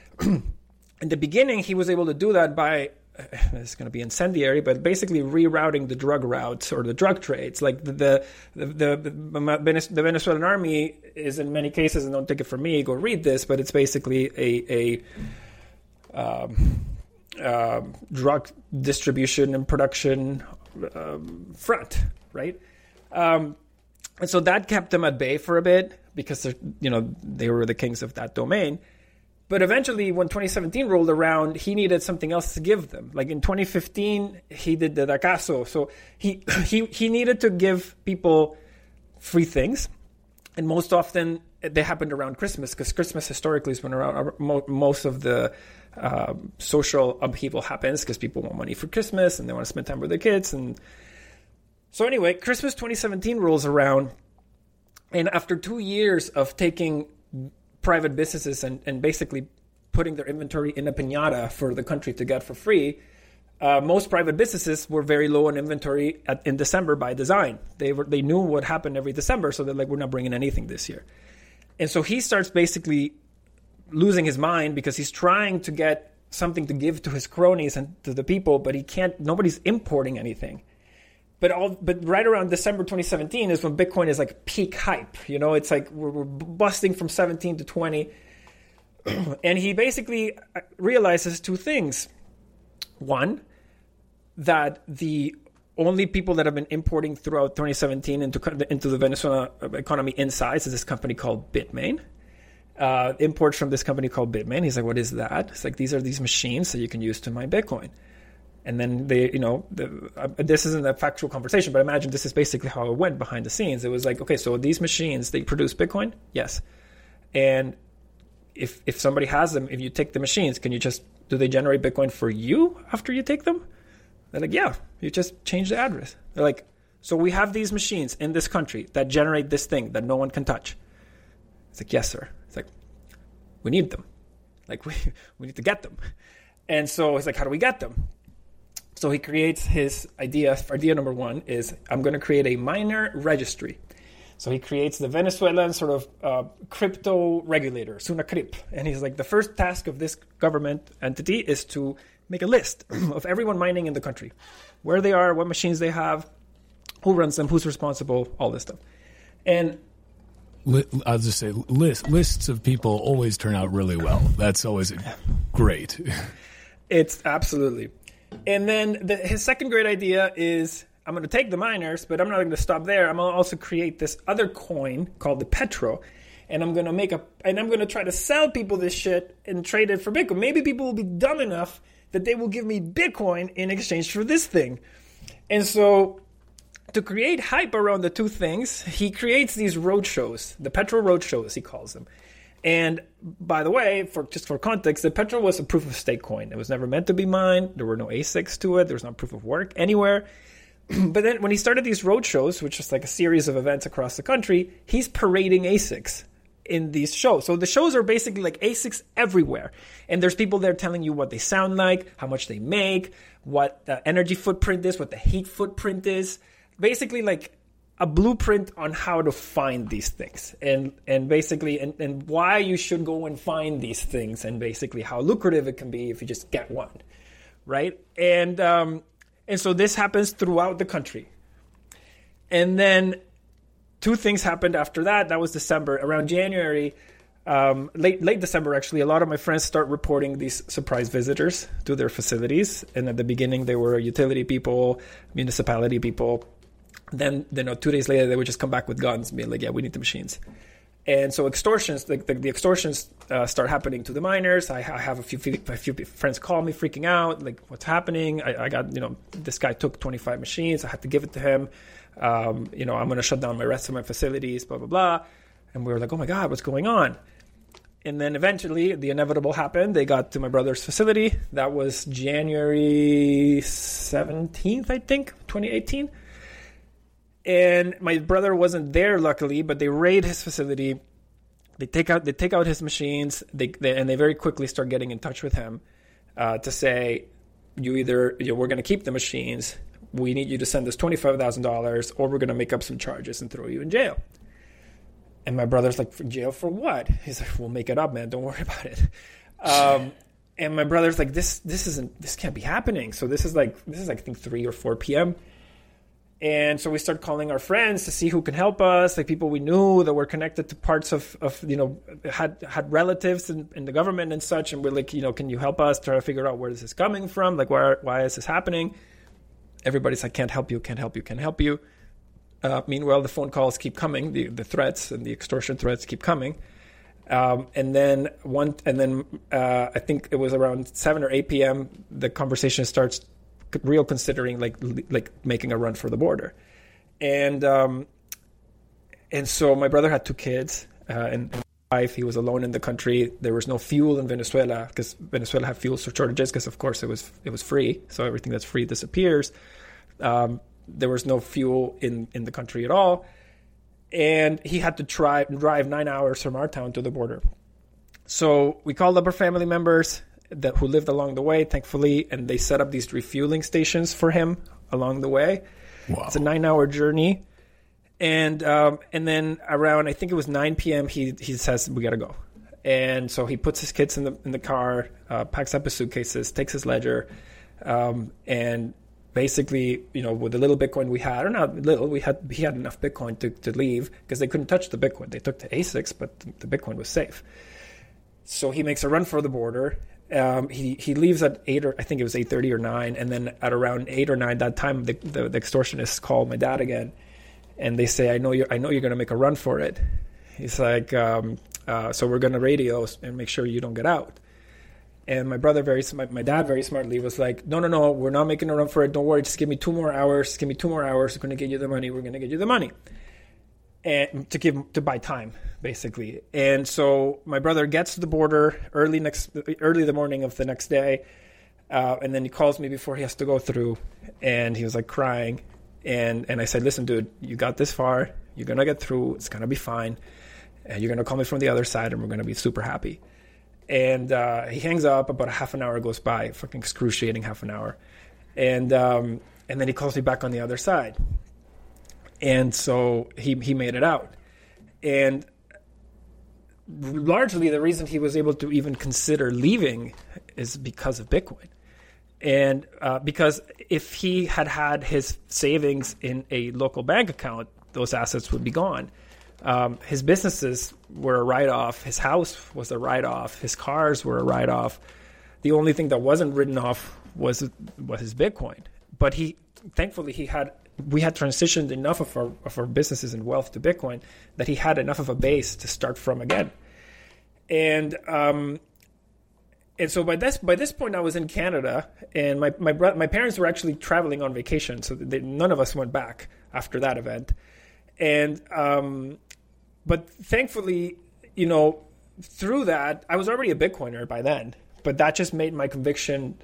In the beginning, he was able to do that by, it's going to be incendiary, but basically rerouting the drug routes or the drug trades. Like the the, the the the Venezuelan army is in many cases, and don't take it from me, go read this, but it's basically a a um, uh, drug distribution and production um, front, right? Um, and so that kept them at bay for a bit because you know they were the kings of that domain. But eventually, when twenty seventeen rolled around, he needed something else to give them. Like in twenty fifteen, he did the Dacaso. So he he he needed to give people free things. And most often, they happened around Christmas, because Christmas historically is when around most of the uh, social upheaval happens, because people want money for Christmas and they want to spend time with their kids. And so anyway, Christmas twenty seventeen rolls around. And after two years of taking private businesses and, and basically putting their inventory in a piñata for the country to get for free, uh, most private businesses were very low on inventory at, in December by design. They were they knew what happened every December, so they're like, we're not bringing anything this year. And so he starts basically losing his mind because he's trying to get something to give to his cronies and to the people, but he can't. Nobody's importing anything. But all, but right around December twenty seventeen is when Bitcoin is like peak hype. You know, it's like we're, we're busting from seventeen to twenty. And he basically realizes two things. One, that the only people that have been importing throughout twenty seventeen into, into the Venezuela economy insides is this company called Bitmain. Uh, imports from this company called Bitmain. He's like, what is that? It's like, these are these machines that you can use to mine Bitcoin. And then they, you know, the, uh, this isn't a factual conversation, but imagine this is basically how it went behind the scenes. It was like, okay, so these machines, they produce Bitcoin? Yes. And if if somebody has them, if you take the machines, can you just, do they generate Bitcoin for you after you take them? They're like, yeah, you just change the address. They're like, so we have these machines in this country that generate this thing that no one can touch. It's like, yes, sir. It's like, we need them. Like, we, we need to get them. And so it's like, how do we get them? So he creates his idea. Idea number one is, I'm going to create a miner registry. So he creates the Venezuelan sort of uh, crypto regulator, SUNACRIP. And he's like, the first task of this government entity is to make a list of everyone mining in the country, where they are, what machines they have, who runs them, who's responsible, all this stuff. And
I'll just say list, lists of people always turn out really well. That's always great.
It's absolutely. And then the, his second great idea is, I'm going to take the miners, but I'm not going to stop there. I'm going to also create this other coin called the Petro. And I'm going to make a, and I'm going to try to sell people this shit and trade it for Bitcoin. Maybe people will be dumb enough that they will give me Bitcoin in exchange for this thing. And so to create hype around the two things, he creates these roadshows, the Petro roadshows, he calls them. And by the way, for just for context, the Petro was a proof of stake coin. It was never meant to be mined. There were no A SICs to it. There was no proof of work anywhere. But then when he started these roadshows, which is like a series of events across the country, he's parading A SICs in these shows. So the shows are basically like A SICs everywhere. And there's people there telling you what they sound like, how much they make, what the energy footprint is, what the heat footprint is. Basically like a blueprint on how to find these things and and basically and, and why you should go and find these things and basically how lucrative it can be if you just get one, right? And um, and so this happens throughout the country. And then two things happened after that. That was December. Around January, um, late late December actually, a lot of my friends start reporting these surprise visitors to their facilities. And at the beginning, they were utility people, municipality people. Then, you know, two days later, they would just come back with guns and be like, yeah, we need the machines. And so extortions, the, the, the extortions uh, start happening to the miners. I, I have a few, a few friends call me freaking out, like, what's happening? I, I got, you know, this guy took twenty-five machines. I had to give it to him. Um, you know, I'm going to shut down my rest of my facilities, blah, blah, blah. And we were like, oh, my God, what's going on? And then eventually the inevitable happened. They got to my brother's facility. That was January seventeenth, I think, twenty eighteen. And my brother wasn't there, luckily, but they raid his facility. They take out they take out his machines, they, they and they very quickly start getting in touch with him uh, to say, you either you know, we're going to keep the machines, we need you to send us twenty-five thousand dollars, or we're going to make up some charges and throw you in jail. And my brother's like, for jail for what? He's like, we'll make it up, man. Don't worry about it. Um, and my brother's like, this this isn't this can't be happening. So this is like this is like I think three or four p.m. And so we start calling our friends to see who can help us, like people we knew that were connected to parts of, of you know, had had relatives in, in the government and such. And we're like, you know, can you help us try to figure out where this is coming from? Like, why, why is this happening? Everybody's like, can't help you, can't help you, can't help you. Uh, meanwhile, the phone calls keep coming, the, the threats and the extortion threats keep coming. Um, and then one, and then uh, I think it was around seven or eight p.m. the conversation starts real considering like like making a run for the border, and um, and so my brother had two kids uh, and, and a wife. He was alone in the country. There was no fuel in Venezuela because Venezuela had fuel shortages because of course it was it was free. So everything that's free disappears. Um, there was no fuel in, in the country at all, and he had to try drive nine hours from our town to the border. So we called up our family members that who lived along the way, thankfully, and they set up these refueling stations for him along the way. Wow. It's a nine-hour journey, and um, and then around I think it was nine p.m. he he says we gotta go, and so he puts his kids in the in the car, uh, packs up his suitcases, takes his ledger, um, and basically, you know, with the little Bitcoin we had, or not little, we had he had enough Bitcoin to to leave because they couldn't touch the Bitcoin. They took the A SICs, but the Bitcoin was safe. So he makes a run for the border. Um, he, he leaves at eight or I think it was eight thirty or nine, and then at around eight or nine that time the, the, the extortionists call my dad again, and they say, I know you I know you're going to make a run for it. He's like, um, uh, so we're going to radio and make sure you don't get out. And my brother, very my, my dad, very smartly was like, no, no, no, we're not making a run for it. Don't worry. Just give me two more hours. Just give me two more hours. We're going to get you the money. We're going to get you the money. And to give to buy time, basically. And so my brother gets to the border early next early the morning of the next day, uh, and then he calls me before he has to go through, and he was like crying, and and I said, listen, dude, you got this far, you're gonna get through, it's gonna be fine, and you're gonna call me from the other side, and we're gonna be super happy. And uh, he hangs up. About a half an hour goes by, fucking excruciating half an hour, and um, and then he calls me back on the other side. And so he he made it out. And largely the reason he was able to even consider leaving is because of Bitcoin. And uh, because if he had had his savings in a local bank account, those assets would be gone. Um, his businesses were a write-off. His house was a write-off. His cars were a write-off. The only thing that wasn't written off was was his Bitcoin. But he, thankfully, he had... we had transitioned enough of our of our businesses and wealth to Bitcoin that he had enough of a base to start from again. And um, and so by this by this point I was in Canada, and my my bro- my parents were actually traveling on vacation, so they, none of us went back after that event. And um, but thankfully, you know, through that, I was already a Bitcoiner by then, but that just made my conviction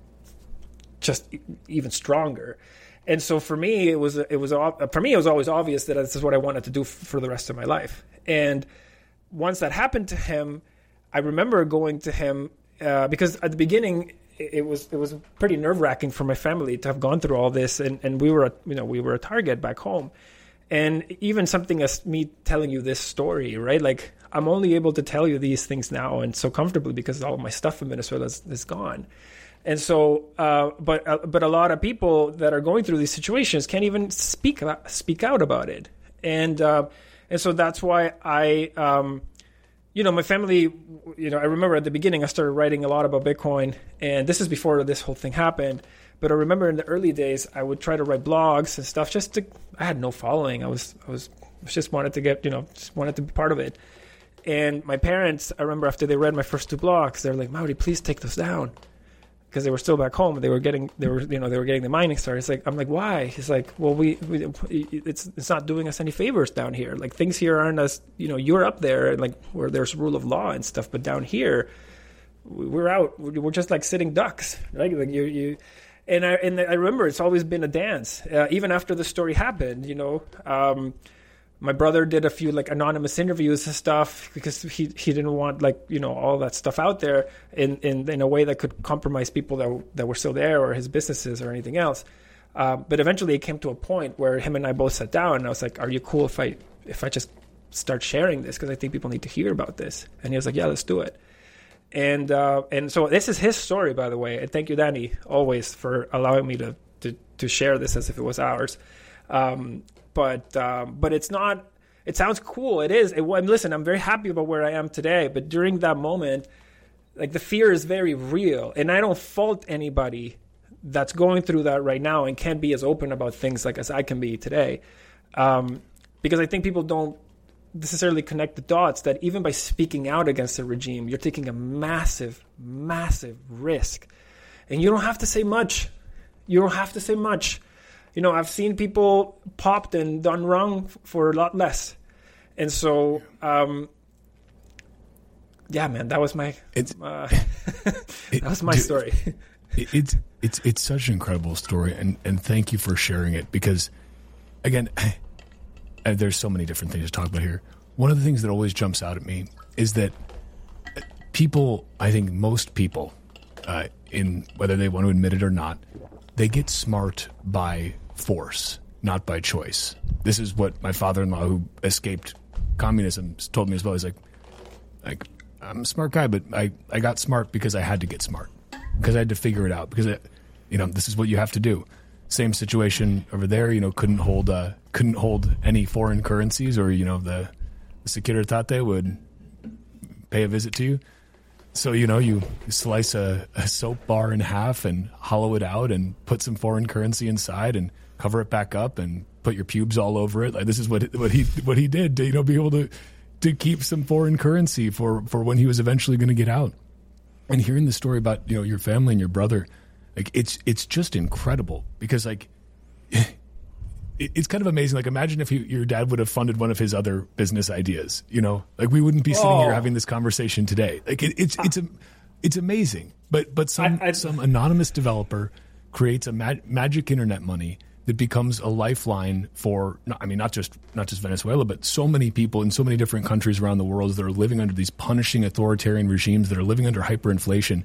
just even stronger. And so for me, it was it was for me it was always obvious that this is what I wanted to do for the rest of my life. And once that happened to him, I remember going to him uh, because at the beginning it was it was pretty nerve wracking for my family to have gone through all this, and, and we were you know we were a target back home. And even something as me telling you this story, right? Like I'm only able to tell you these things now and so comfortably because all of my stuff in Venezuela is, is gone. And so, uh, but uh, but a lot of people that are going through these situations can't even speak speak out about it, and uh, and so that's why I, um, you know, my family, you know, I remember at the beginning I started writing a lot about Bitcoin, and this is before this whole thing happened. But I remember in the early days I would try to write blogs and stuff just to. I had no following. I was I was just wanted to get you know just wanted to be part of it. And my parents, I remember after they read my first two blogs, they're like, "Mauri, please take those down." Because they were still back home, they were getting, they were, you know, they were getting the mining started. It's like, I'm like, why? He's like, well, we, we, it's, it's not doing us any favors down here. Like things here aren't as, you know, you're up there, and like where there's rule of law and stuff, but down here, we're out. We're just like sitting ducks, right? Like you, you, and I, and I remember it's always been a dance, uh, even after the story happened. You know, um, my brother did a few like anonymous interviews and stuff because he he didn't want like you know all that stuff out there in, in, in a way that could compromise people that that were still there or his businesses or anything else. Uh, but eventually it came to a point where him and I both sat down and I was like, "Are you cool if I if I just start sharing this because I think people need to hear about this?" And he was like, "Yeah, let's do it." And uh, and so this is his story, by the way. And thank you, Danny, always for allowing me to to, to share this as if it was ours. Um, But um, but it's not. It sounds cool. It is. It, listen, I'm very happy about where I am today. But during that moment, like the fear is very real, and I don't fault anybody that's going through that right now and can't be as open about things like as I can be today, um, because I think people don't necessarily connect the dots that even by speaking out against the regime, you're taking a massive, massive risk, and you don't have to say much. You don't have to say much. You know, I've seen people popped and done wrong for a lot less. And so, um, yeah, man, that was my,
it's,
uh,
it,
that was my
dude,
story.
it, it's, it's, it's such an incredible story. And, and thank you for sharing it because again, there's so many different things to talk about here. One of the things that always jumps out at me is that people, I think most people, uh, in whether they want to admit it or not, they get smart by force, not by choice. This is what my father-in-law, who escaped communism, told me as well. He's like, like I'm a smart guy, but I, I got smart because I had to get smart, because I had to figure it out, because, I, you know, this is what you have to do. Same situation over there, you know, couldn't hold uh, couldn't hold any foreign currencies, or, you know, the, the Securitate would pay a visit to you. So, you know, you slice a, a soap bar in half and hollow it out and put some foreign currency inside and cover it back up and put your pubes all over it. Like this is what what he what he did to, you know, be able to to keep some foreign currency for, for when he was eventually going to get out. And hearing the story about, you know, your family and your brother, like it's it's just incredible because like it, it's kind of amazing. Like imagine if you, your dad would have funded one of his other business ideas, you know, like we wouldn't be sitting oh. here having this conversation today. Like it, it's it's a, it's amazing. But but some I, I, some anonymous developer creates a mag- magic internet money that becomes a lifeline for, I mean, not just not just Venezuela, but so many people in so many different countries around the world that are living under these punishing authoritarian regimes, that are living under hyperinflation.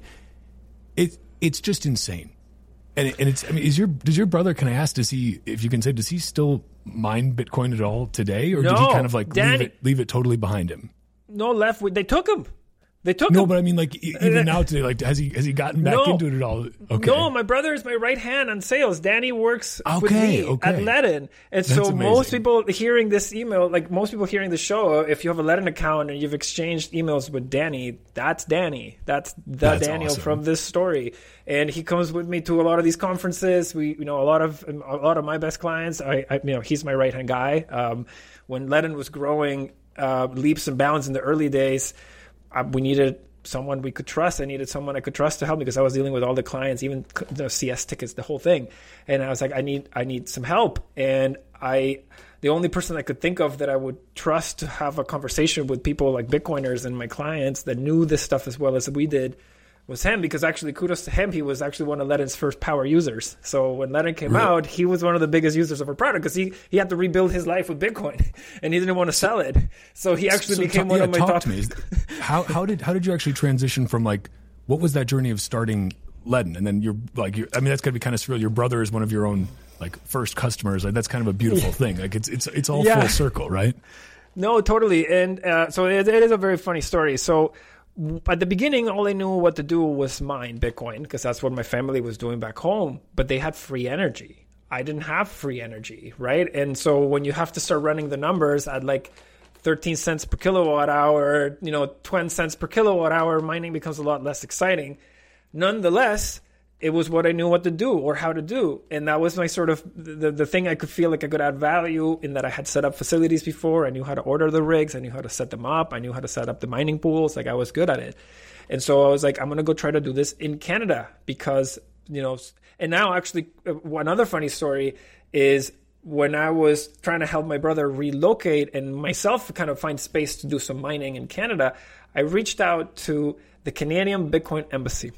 It it's just insane, and and it's. I mean, is your does your brother? Can I ask? Does he, if you can say, does he still mine Bitcoin at all today, or
no,
did he kind of like
Danny,
leave it leave it totally behind him?
No, left with they took him. They took
no,
him.
but I mean, like even now today, like has he has he gotten back
no.
into it at all? Okay.
No, my brother is my right hand on sales. Danny works
okay,
with me
okay.
at Ledn, and
That's
so
amazing.
most people hearing this email, like most people hearing the show, if you have a Ledn account and you've exchanged emails with Danny, that's Danny. That's the
That's
Daniel
awesome.
from this story, and he comes with me to a lot of these conferences. We, you know, a lot of a lot of my best clients. I, I you know, he's my right hand guy. Um, when Ledn was growing uh, leaps and bounds in the early days, uh, we needed someone we could trust. I needed someone I could trust to help me because I was dealing with all the clients, even the C S tickets, the whole thing. And I was like, I need, I need some help. And I, the only person I could think of that I would trust to have a conversation with people like Bitcoiners and my clients that knew this stuff as well as we did was him, because actually kudos to him. He was actually one of Ledn's first power users. So when Ledn came
really?
out, he was one of the biggest users of our product because he, he had to rebuild his life with Bitcoin and he didn't want to sell it. So he actually
so
became
talk,
one
yeah,
of my
talk
top.
To me. How how did how did you actually transition from like, what was that journey of starting Ledn, and then you're like, you're, I mean, that's got to be kind of surreal. Your brother is one of your own like first customers. Like that's kind of a beautiful thing. Like it's it's it's all
yeah.
full circle, right?
No, totally. And uh, so it, it is a very funny story. So at the beginning, all I knew what to do was mine Bitcoin because that's what my family was doing back home. But they had free energy. I didn't have free energy, right? And so when you have to start running the numbers at like thirteen cents per kilowatt hour, you know, twenty cents per kilowatt hour, mining becomes a lot less exciting. Nonetheless, it was what I knew what to do or how to do. And that was my sort of the, the thing I could feel like I could add value in, that I had set up facilities before. I knew how to order the rigs. I knew how to set them up. I knew how to set up the mining pools. Like I was good at it. And so I was like, I'm going to go try to do this in Canada because, you know, and now actually another funny story is when I was trying to help my brother relocate and myself kind of find space to do some mining in Canada, I reached out to the Canadian Bitcoin Embassy.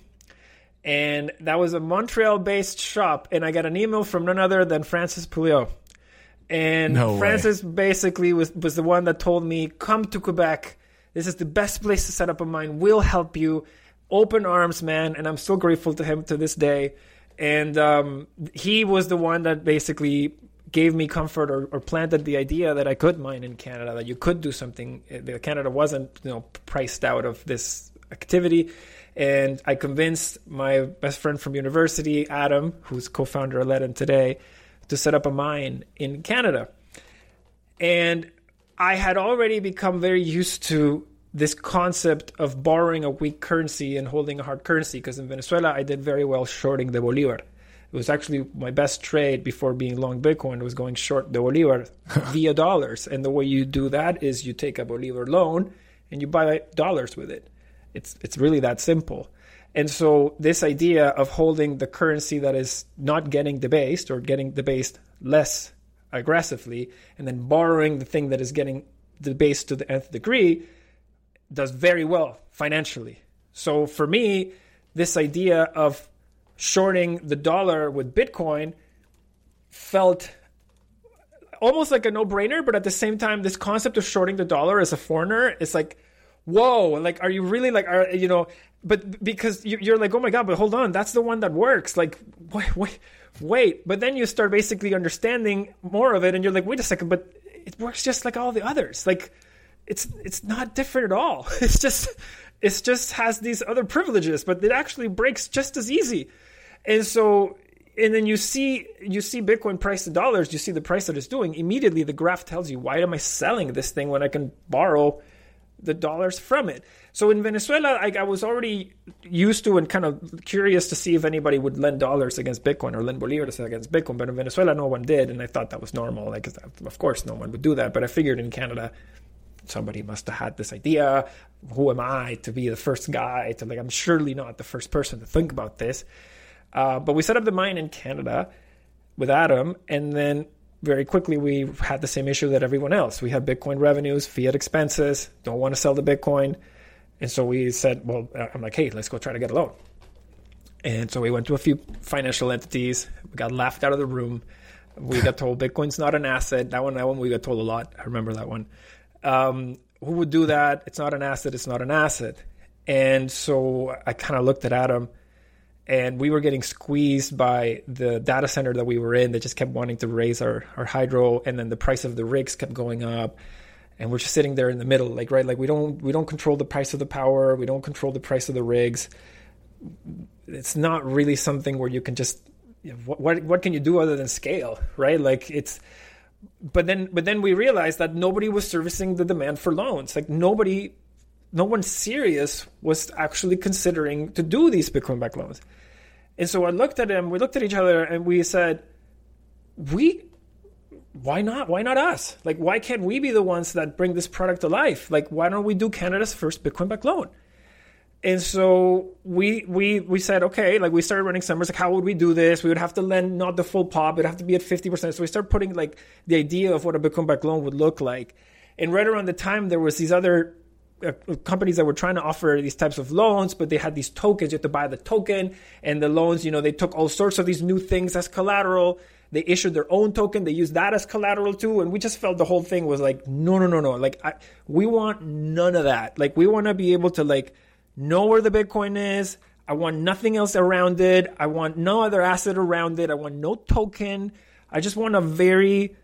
And that was a Montreal-based shop, and I got an email from none other than Francis Pouliot. And
no
Francis basically was, was the one that told me, come to Quebec. This is the best place to set up a mine. We'll help you. Open arms, man. And I'm so grateful to him to this day. And um, he was the one that basically gave me comfort or, or planted the idea that I could mine in Canada, that you could do something. Canada wasn't, you know, priced out of this activity. And I convinced my best friend from university, Adam, who's co-founder of Ledn today, to set up a mine in Canada. And I had already become very used to this concept of borrowing a weak currency and holding a hard currency, because in Venezuela, I did very well shorting the Bolivar. It was actually my best trade before being long Bitcoin was going short the Bolivar via dollars. And the way you do that is you take a Bolivar loan and you buy dollars with it. It's it's really that simple. And so this idea of holding the currency that is not getting debased or getting debased less aggressively and then borrowing the thing that is getting debased to the nth degree does very well financially. So for me, this idea of shorting the dollar with Bitcoin felt almost like a no-brainer, but at the same time, this concept of shorting the dollar as a foreigner is like, whoa, like, are you really like, are, you know, but because you're like, oh my God, but hold on, that's the one that works. Like, wait, wait, wait. But then you start basically understanding more of it and you're like, wait a second, but it works just like all the others. Like, it's, it's not different at all. It's just, it's just has these other privileges, but it actually breaks just as easy. And so, and then you see, you see Bitcoin price to dollars, you see the price that it's doing. Immediately the graph tells you, why am I selling this thing when I can borrow the dollars from it? So in Venezuela, I, I was already used to and kind of curious to see if anybody would lend dollars against Bitcoin or lend bolivars against Bitcoin. But in Venezuela, no one did. And I thought that was normal. Like, of course, no one would do that. But I figured in Canada, somebody must have had this idea. Who am I to be the first guy to like, I'm surely not the first person to think about this. Uh, but we set up the mine in Canada with Adam, and then very quickly we had the same issue that everyone else. We had Bitcoin revenues, fiat expenses, don't want to sell the Bitcoin. And so we said, well, I'm like, hey, let's go try to get a loan. And so we went to a few financial entities. We got laughed out of the room. We got told Bitcoin's not an asset. That one, that one we got told a lot. I remember that one. Um, who would do that? It's not an asset. It's not an asset. And so I kind of looked at Adam, and we were getting squeezed by the data center that we were in. They just kept wanting to raise our, our hydro, and then the price of the rigs kept going up. And we're just sitting there in the middle, like, right, like we don't we don't control the price of the power. We don't control the price of the rigs. It's not really something where you can just, you know, what, what what can you do other than scale, right? Like it's, but then but then we realized that nobody was servicing the demand for loans. Like nobody, no one serious was actually considering to do these Bitcoin-backed loans. And so I looked at him, we looked at each other, and we said, we, why not? Why not us? Like, why can't we be the ones that bring this product to life? Like, why don't we do Canada's first Bitcoin-backed loan? And so we we we said, okay, like we started running summers, like how would we do this? We would have to lend not the full pop, it would have to be at fifty percent. So we started putting like the idea of what a Bitcoin-backed loan would look like. And right around the time, there was these other uh, companies that were trying to offer these types of loans, but they had these tokens. You had to buy the token, and the loans, you know, they took all sorts of these new things as collateral. They issued their own token. They used that as collateral too. And we just felt the whole thing was like, no, no, no, no. Like I, we want none of that. Like we want to be able to like, know where the Bitcoin is. I want nothing else around it. I want no other asset around it. I want no token. I just want a very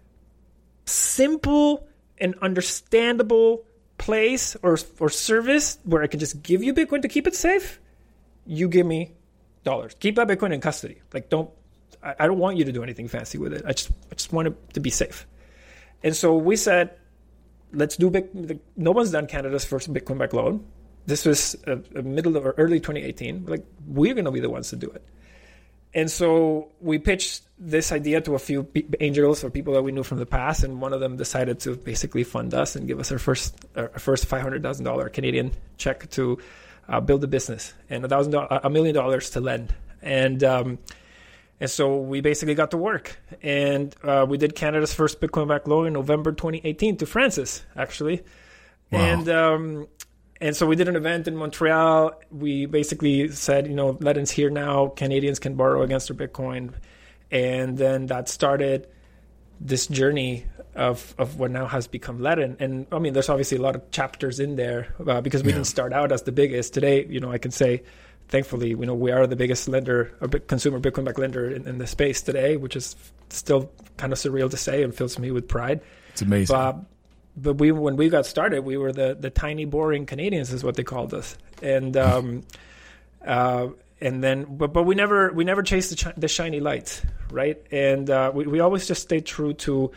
simple and understandable place or or service where I can just give you Bitcoin to keep it safe. You give me dollars. Keep that Bitcoin in custody. Like don't, I, I don't want you to do anything fancy with it. I just I just want it to be safe. And so we said, let's do Bitcoin. No one's done Canada's first Bitcoin-backed loan. This was a, a middle of or early twenty eighteen. Like, we're going to be the ones to do it. And so we pitched this idea to a few pe- angels or people that we knew from the past, and one of them decided to basically fund us and give us our first our first five hundred thousand dollars Canadian check to uh, build a business, and a thousand a million dollars to lend. And um, and so we basically got to work, and uh, we did Canada's first Bitcoin-backed loan in November twenty eighteen to Francis, actually. Wow. And um, And so we did an event in Montreal. We basically said, you know, Ledden's here now. Canadians can borrow against their Bitcoin. And then that started this journey of, of what now has become Ledden. And I mean, there's obviously a lot of chapters in there uh, because we yeah. didn't start out as the biggest. Today, you know, I can say, thankfully, you know, we are the biggest lender, a consumer Bitcoin-backed lender in, in the space today, which is still kind of surreal to say and fills me with pride.
It's amazing.
But, But we, when we got started, we were the, the tiny, boring Canadians, is what they called us, and um, uh, and then, but but we never we never chased the, chi- the shiny lights, right? And uh, we we always just stayed true to.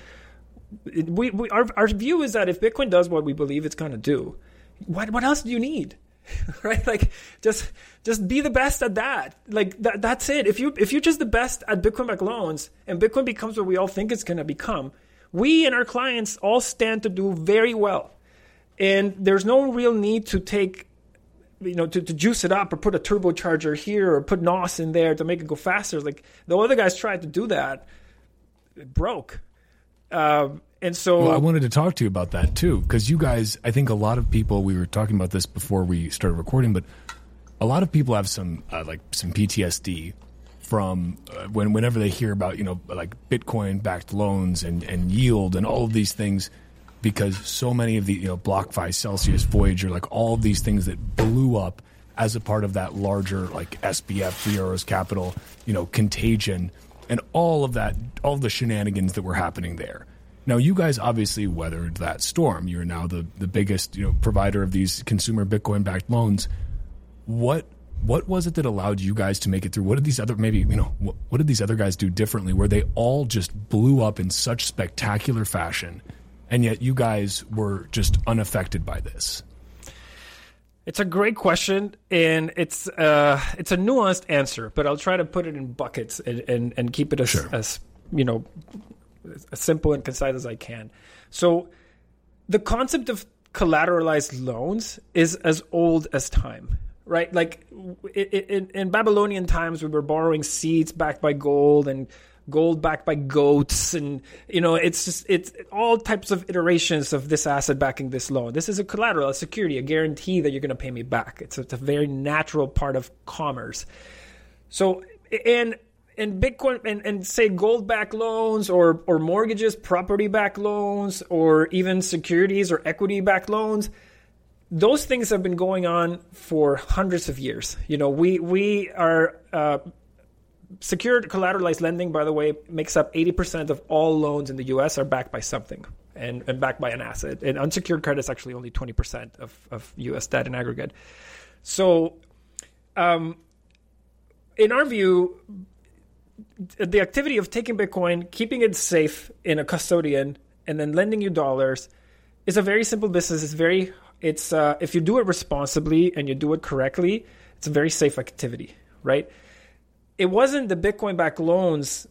We, we our our view is that if Bitcoin does what we believe it's going to do, what what else do you need, right? Like just just be the best at that. Like that that's it. If you if you're just the best at Bitcoin-backed loans, and Bitcoin becomes what we all think it's going to become, we and our clients all stand to do very well. And there's no real need to take, you know, to, to juice it up or put a turbocharger here or put N O S in there to make it go faster. Like the other guys tried to do that. It broke. Um, and so
well, I wanted to talk to you about that too, because you guys, I think a lot of people, we were talking about this before we started recording, but a lot of people have some uh, like some P T S D from uh, when whenever they hear about, you know, like Bitcoin-backed loans and, and yield and all of these things, because so many of the, you know, BlockFi, Celsius, Voyager, like all of these things that blew up as a part of that larger like S B F, Three Arrows Capital, you know, contagion, and all of that, all of the shenanigans that were happening there. Now, you guys obviously weathered that storm. You're now the, the biggest, you know, provider of these consumer Bitcoin-backed loans. What What was it that allowed you guys to make it through? What did these other, maybe, you know, what, what did these other guys do differently where they all just blew up in such spectacular fashion, and yet you guys were just unaffected by this?
It's a great question, and it's uh, it's a nuanced answer, but I'll try to put it in buckets and, and, and keep it as, sure. as, you know, as simple and concise as I can. So the concept of collateralized loans is as old as time, right? Like in, in Babylonian times, we were borrowing seeds backed by gold and gold backed by goats. And, you know, it's just, it's all types of iterations of this asset backing this loan. This is a collateral, a security, a guarantee that you're going to pay me back. It's a, it's a very natural part of commerce. So, and, and Bitcoin and, and say gold-backed loans or, or mortgages, property-backed loans, or even securities or equity-backed loans, those things have been going on for hundreds of years. You know, we, we are, uh, secured collateralized lending, by the way, makes up eighty percent of all loans in the U S are backed by something and, and backed by an asset. And unsecured credit is actually only twenty percent of, of U S debt in aggregate. So, um, in our view, the activity of taking Bitcoin, keeping it safe in a custodian, and then lending you dollars is a very simple business. It's very, it's uh, if you do it responsibly and you do it correctly, it's a very safe activity, right? It wasn't the Bitcoin-backed loans,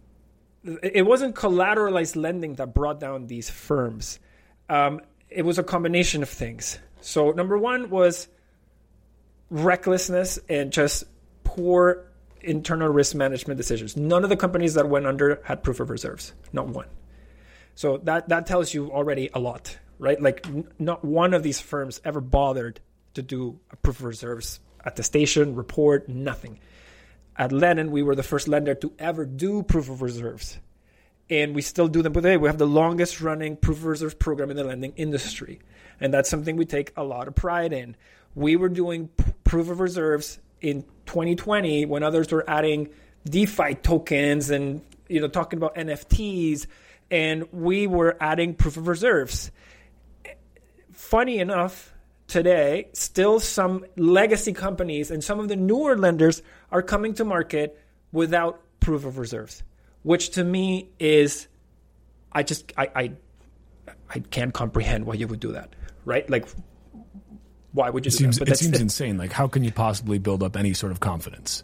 it wasn't collateralized lending that brought down these firms. Um, it was a combination of things. So number one was recklessness and just poor internal risk management decisions. None of the companies that went under had proof of reserves, not one. So that, that tells you already a lot, right? Like n- not one of these firms ever bothered to do a proof of reserves attestation, report, nothing. At Ledn, we were the first lender to ever do proof of reserves. And we still do them today. We have the longest running proof of reserves program in the lending industry. And that's something we take a lot of pride in. We were doing p- proof of reserves in twenty twenty when others were adding DeFi tokens and, you know, talking about N F Ts. And we were adding proof of reserves. Funny enough, today, still some legacy companies and some of the newer lenders are coming to market without proof of reserves, which to me is, I just, I, I, I can't comprehend why you would do that, right? Like, why would you
it
do
seems,
that? But
it seems insane. Like, how can you possibly build up any sort of confidence?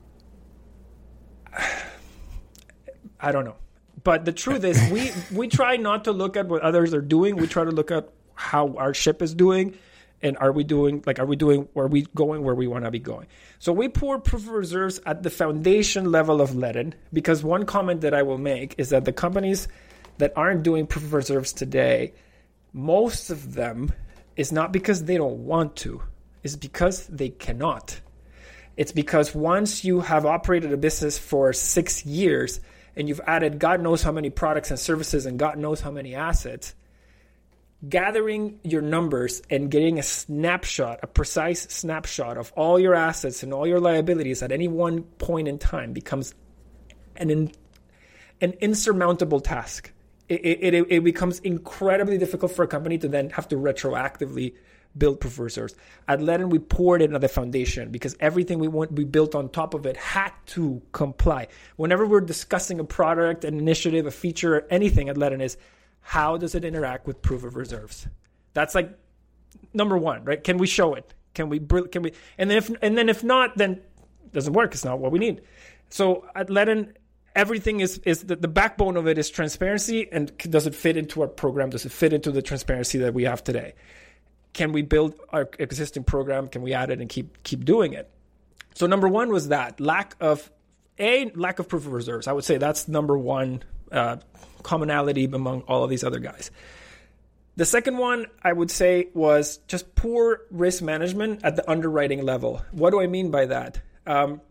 I don't know. But the truth is, we, we try not to look at what others are doing. We try to look at how our ship is doing. And are we doing, like, are we doing, are we going where we want to be going? So we pour proof of reserves at the foundation level of Ledn, because one comment that I will make is that the companies that aren't doing proof of reserves today, most of them is not because they don't want to, it's because they cannot. It's because once you have operated a business for six years and you've added God knows how many products and services and God knows how many assets, gathering your numbers and getting a snapshot, a precise snapshot of all your assets and all your liabilities at any one point in time becomes an in, an insurmountable task. It, it, it, it becomes incredibly difficult for a company to then have to retroactively build proof of reserves. At Ledn, we poured it on the foundation because everything we want we built on top of it had to comply. Whenever we're discussing a product, an initiative, a feature, or anything at Ledn is, how does it interact with proof of reserves? That's like number one, right? Can we show it? Can we? Can we? And then if and then if not, then it doesn't work. It's not what we need. So at Ledn, everything is is the, the backbone of it is transparency. And does it fit into our program? Does it fit into the transparency that we have today? Can we build our existing program? Can we add it and keep keep doing it? So number one was that lack of a lack of proof of reserves. I would say that's number one. Uh, commonality among all of these other guys. The second one I would say was just poor risk management at the underwriting level. What do I mean by that? Um,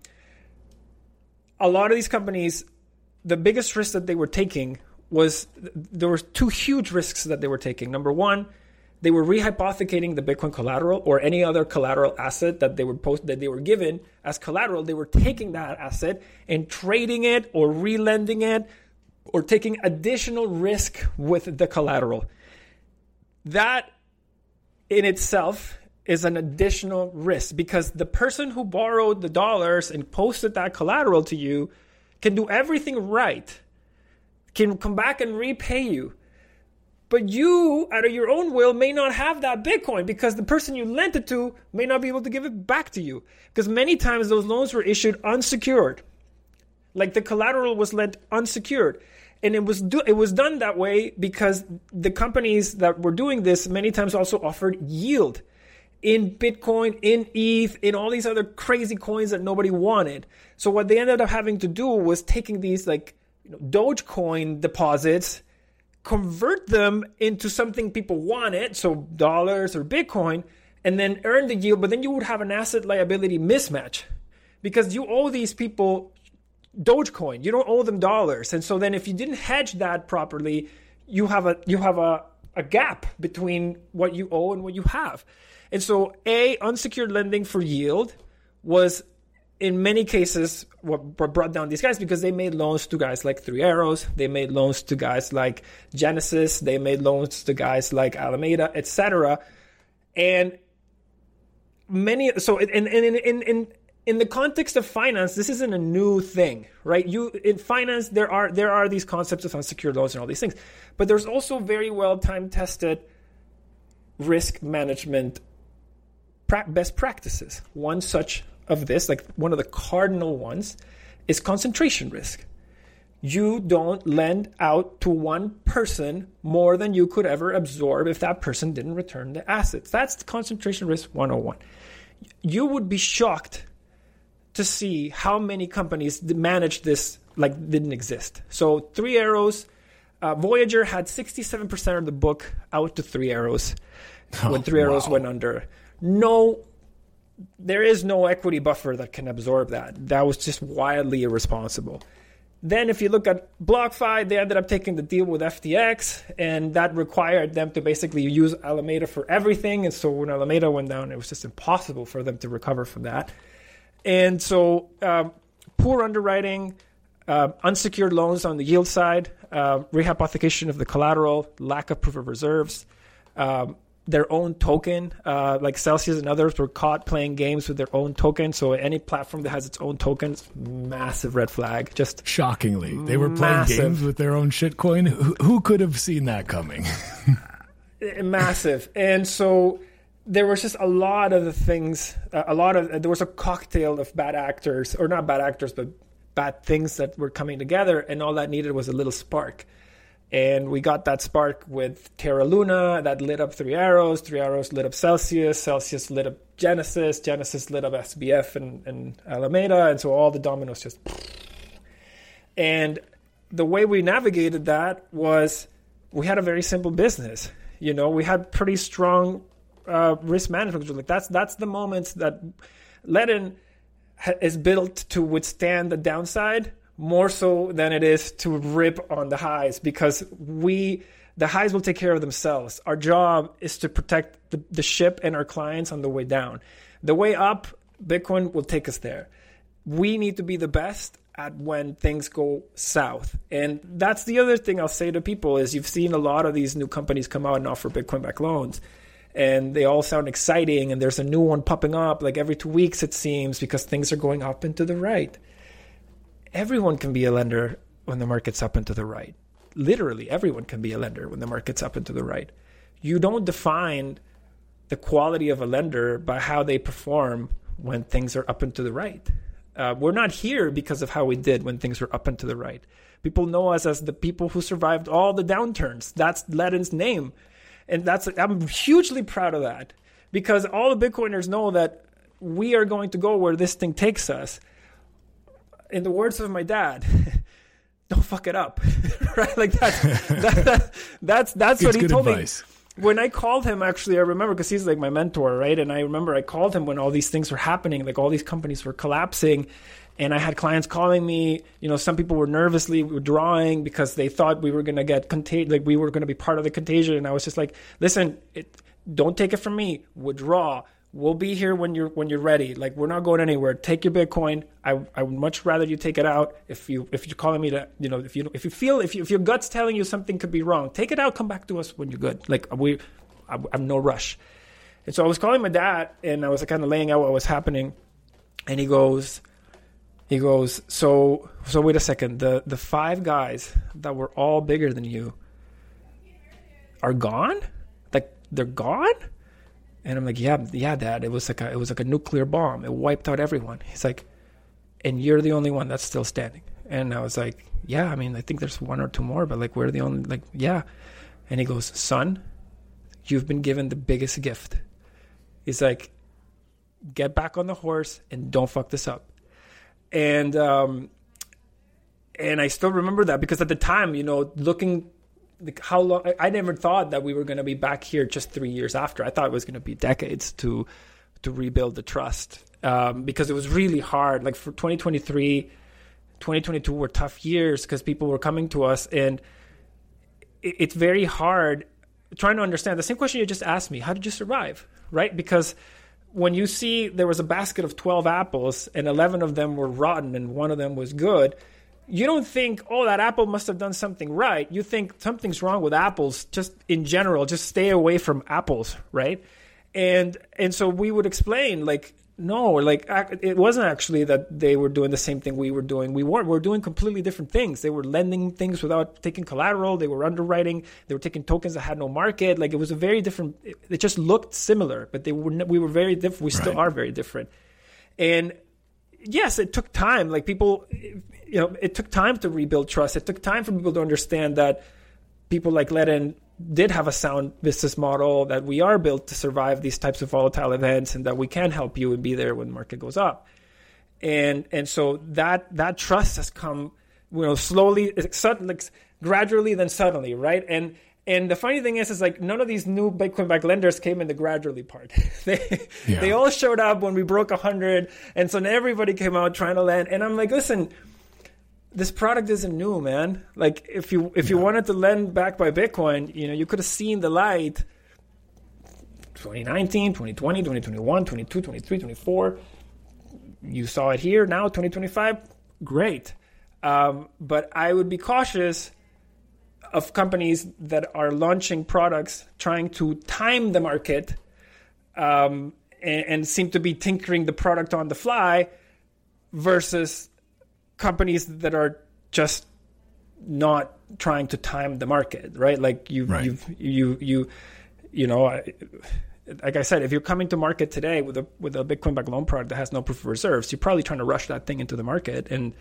a lot of these companies, the biggest risk that they were taking was there were two huge risks that they were taking. Number one, they were rehypothecating the Bitcoin collateral or any other collateral asset that they were post that they were given as collateral. They were taking that asset and trading it or relending it, or taking additional risk with the collateral. That in itself is an additional risk because the person who borrowed the dollars and posted that collateral to you can do everything right, can come back and repay you. But you, out of your own will, may not have that Bitcoin because the person you lent it to may not be able to give it back to you. Because many times those loans were issued unsecured. Like the collateral was lent unsecured. And it was do- it was done that way because the companies that were doing this many times also offered yield in Bitcoin, in E T H, in all these other crazy coins that nobody wanted. So what they ended up having to do was taking these like you know, Dogecoin deposits, convert them into something people wanted, so dollars or Bitcoin, and then earn the yield. But then you would have an asset liability mismatch because you owe these people Dogecoin, you don't owe them dollars. And so then if you didn't hedge that properly, you have a you have a, a gap between what you owe and what you have. And so A, unsecured lending for yield was in many cases what, what brought down these guys because they made loans to guys like Three Arrows, they made loans to guys like Genesis, they made loans to guys like Alameda, et cetera. And many so in in in in in the context of finance, this isn't a new thing, right? You in finance there are there are these concepts of unsecured loans and all these things, but there's also very well time tested risk management best practices. One such of this, like one of the cardinal ones, is concentration risk. You don't lend out to one person more than you could ever absorb if that person didn't return the assets. That's the concentration risk one oh one. You would be shocked to see how many companies managed this like didn't exist. So Three Arrows, uh, Voyager had sixty-seven percent of the book out to Three Arrows oh, when Three Arrows wow. went under. No, there is no equity buffer that can absorb that. That was just wildly irresponsible. Then if you look at BlockFi, they ended up taking the deal with F T X, and that required them to basically use Alameda for everything. And so when Alameda went down, it was just impossible for them to recover from that. And so um, poor underwriting, uh, unsecured loans on the yield side, uh, rehypothecation of the collateral, lack of proof of reserves, um, their own token, uh, like Celsius and others were caught playing games with their own token. So any platform that has its own tokens, massive red flag. Just
shockingly, they were playing massive. games with their own shitcoin. Who, who could have seen that coming?
Massive. And so there was just a lot of the things, uh, a lot of, uh, there was a cocktail of bad actors, or not bad actors, but bad things that were coming together. And all that needed was a little spark. And we got that spark with Terra Luna that lit up Three Arrows. Three Arrows lit up Celsius. Celsius lit up Genesis. Genesis lit up S B F and, and Alameda. And so all the dominoes just... And the way we navigated that was we had a very simple business. You know, we had pretty strong uh, risk management. Like that's, that's the moments that Ledn is built to withstand the downside more so than it is to rip on the highs, because we, the highs will take care of themselves. Our job is to protect the, the ship and our clients on the way down. The way up, Bitcoin will take us there. We need to be the best at when things go south. And that's the other thing I'll say to people is you've seen a lot of these new companies come out and offer Bitcoin-backed loans. And they all sound exciting. And there's a new one popping up like every two weeks, it seems, because things are going up and to the right. Everyone can be a lender when the market's up and to the right. Literally, everyone can be a lender when the market's up and to the right. You don't define the quality of a lender by how they perform when things are up and to the right. Uh, we're not here because of how we did when things were up and to the right. People know us as the people who survived all the downturns. That's Ledn's name. And that's I'm hugely proud of that, because all the Bitcoiners know that we are going to go where this thing takes us. In the words of my dad, don't fuck it up, right? Like that, that, that that's that's what he told advice. me. When I called him, actually, I remember because he's like my mentor, right? And I remember I called him when all these things were happening, like all these companies were collapsing, and I had clients calling me. You know, some people were nervously withdrawing because they thought we were going to get contagion, like we were going to be part of the contagion. And I was just like, listen, it, don't take it from me. Withdraw. We'll be here when you're when you're ready. Like, we're not going anywhere. Take your Bitcoin. I I would much rather you take it out. If you if you're calling me to, you know, if you if you feel if you, if your gut's telling you something could be wrong, take it out. Come back to us when you're good. Like we, I, I'm no rush. And so I was calling my dad, and I was kind of laying out what was happening, and he goes, he goes, so so wait a second. The the five guys that were all bigger than you are gone. Like they're gone. And I'm like, yeah, yeah, Dad. It was like a, it was like a nuclear bomb. It wiped out everyone. He's like, and you're the only one that's still standing. And I was like, yeah, I mean, I think there's one or two more, but like, we're the only, like, yeah. And he goes, son, you've been given the biggest gift. He's like, get back on the horse and don't fuck this up. And, um, and I still remember that because at the time, you know, looking like how long, I, I never thought that we were going to be back here just three years after. I thought it was going to be decades to, to rebuild the trust. Um, because it was really hard. Like for twenty twenty-three, twenty twenty-two were tough years because people were coming to us, and it, it's very hard trying to understand the same question you just asked me. How did you survive? Right? Because when you see there was a basket of twelve apples and eleven of them were rotten and one of them was good, you don't think, oh, that apple must have done something right. You think something's wrong with apples just in general. Just stay away from apples, right? And and so we would explain, like, no, like it wasn't actually that they were doing the same thing we were doing. We weren't. We were doing completely different things. They were lending things without taking collateral. They were underwriting. They were taking tokens that had no market. Like it was a very different. It just looked similar, but they were. We were very different. We still right. are very different. And yes, it took time. Like people, you know, it took time to rebuild trust. It took time for people to understand that people like Ledn did have a sound business model, that we are built to survive these types of volatile events, and that we can help you and be there when the market goes up. And and so that that trust has come, you know, slowly, like gradually, then suddenly, right? And and the funny thing is, is like none of these new Bitcoin-backed lenders came in the gradually part. they yeah. they all showed up when we broke one hundred, and so everybody came out trying to lend. And I'm like, listen, this product isn't new, man. Like if you if you yeah. wanted to lend back by Bitcoin, you know, you could have seen the light twenty nineteen, twenty twenty, twenty twenty-one, twenty-two, twenty-three, twenty-four. You saw it here now, twenty twenty-five. Great. Um, but I would be cautious of companies that are launching products trying to time the market um, and, and seem to be tinkering the product on the fly versus companies that are just not trying to time the market, right? Like you, right. you've, you, you, you know, like I said, if you're coming to market today with a with a Bitcoin-backed loan product that has no proof of reserves, you're probably trying to rush that thing into the market, and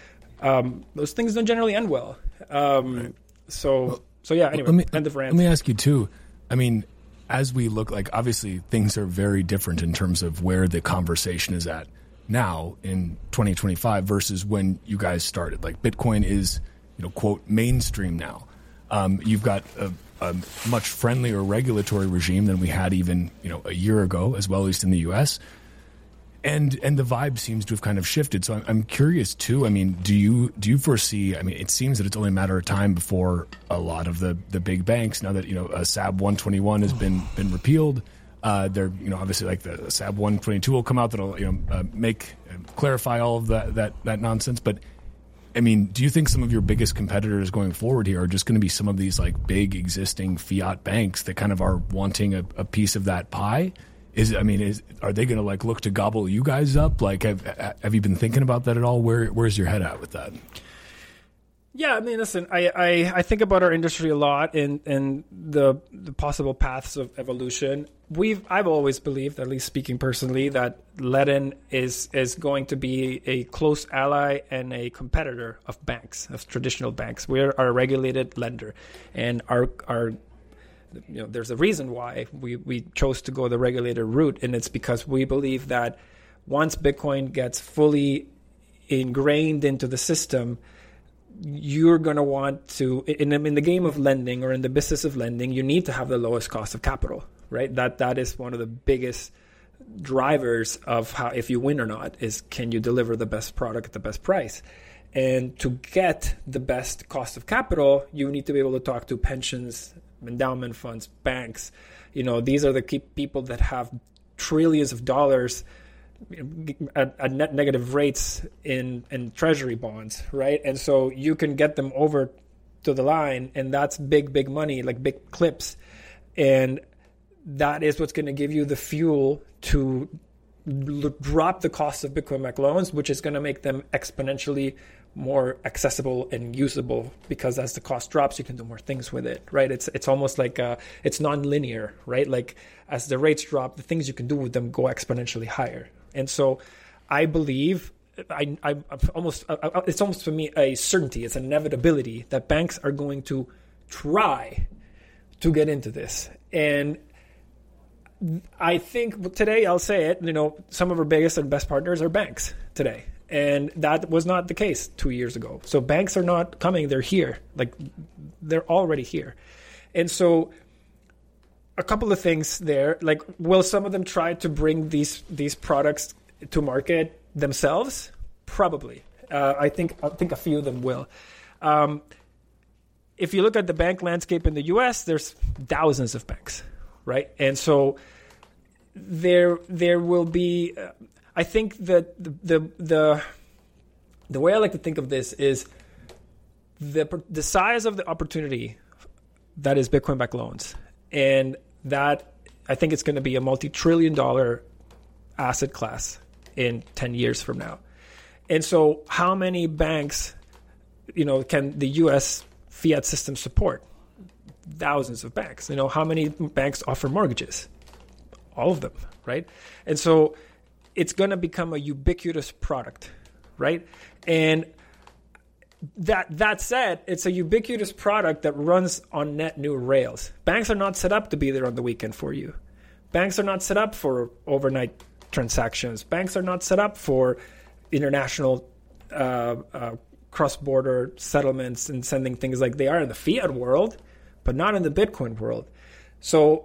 um, those things don't generally end well. Um, right. So, well, so yeah. Anyway,
let me,
end of rant.
Let me ask you too. I mean, as we look, like obviously things are very different in terms of where the conversation is at now in twenty twenty-five versus when you guys started. Like Bitcoin is, you know, quote, mainstream now. Um, you've got a, a much friendlier regulatory regime than we had even, you know, a year ago, as well, at least in the U S. And and the vibe seems to have kind of shifted. So I'm, I'm curious too. I mean, do you do you foresee? I mean, it seems that it's only a matter of time before a lot of the, the big banks, now that you know uh, S A B one twenty-one has been been repealed. Uh, they're, you know, obviously like the S A B one twenty-two will come out that'll, you know, uh, make, uh, clarify all of that, that, that nonsense. But I mean, do you think some of your biggest competitors going forward here are just going to be some of these like big existing fiat banks that kind of are wanting a, a piece of that pie? Is, I mean, is, are they going to like look to gobble you guys up? Like, have, have you been thinking about that at all? Where, where's your head at with that?
Yeah, I mean, listen, I, I, I think about our industry a lot and, and the the possible paths of evolution. We've I've always believed, at least speaking personally, that Ledn is is going to be a close ally and a competitor of banks, of traditional banks. We're a regulated lender, and our our you know there's a reason why we, we chose to go the regulated route, and it's because we believe that once Bitcoin gets fully ingrained into the system, you're going to want to, in, in the game of lending or in the business of lending, you need to have the lowest cost of capital, right? That That is one of the biggest drivers of how, if you win or not, is can you deliver the best product at the best price? And to get the best cost of capital, you need to be able to talk to pensions, endowment funds, banks. You know, these are the key people that have trillions of dollars at, at net negative rates in, in treasury bonds, right? And so you can get them over to the line, and that's big, big money, like big clips. And that is what's going to give you the fuel to l- drop the cost of Bitcoin-backed loans, which is going to make them exponentially more accessible and usable, because as the cost drops, you can do more things with it, right? It's it's almost like uh, it's non-linear, right? Like as the rates drop, the things you can do with them go exponentially higher. And so I believe I, I almost I, it's almost for me a certainty. It's an inevitability that banks are going to try to get into this. And I think today, I'll say it, you know, some of our biggest and best partners are banks today. And that was not the case two years ago. So banks are not coming, they're here. Like, they're already here. And so a couple of things there. Like, will some of them try to bring these these products to market themselves? Probably. Uh, I think I think a few of them will. Um, if you look at the bank landscape in the U S, there's thousands of banks, right? And so there there will be. Uh, I think that the, the the the way I like to think of this is the the size of the opportunity that is Bitcoin-backed loans, and that I think it's going to be a multi-trillion dollar asset class in ten years from now. And so how many banks, you know, can the U S fiat system support? Thousands of banks. You know, how many banks offer mortgages? All of them, right? And so it's going to become a ubiquitous product, right? And that that said, it's a ubiquitous product that runs on net new rails. Banks are not set up to be there on the weekend for you. Banks are not set up for overnight transactions. Banks are not set up for international uh, uh, cross-border settlements and sending things like they are in the fiat world, but not in the Bitcoin world. So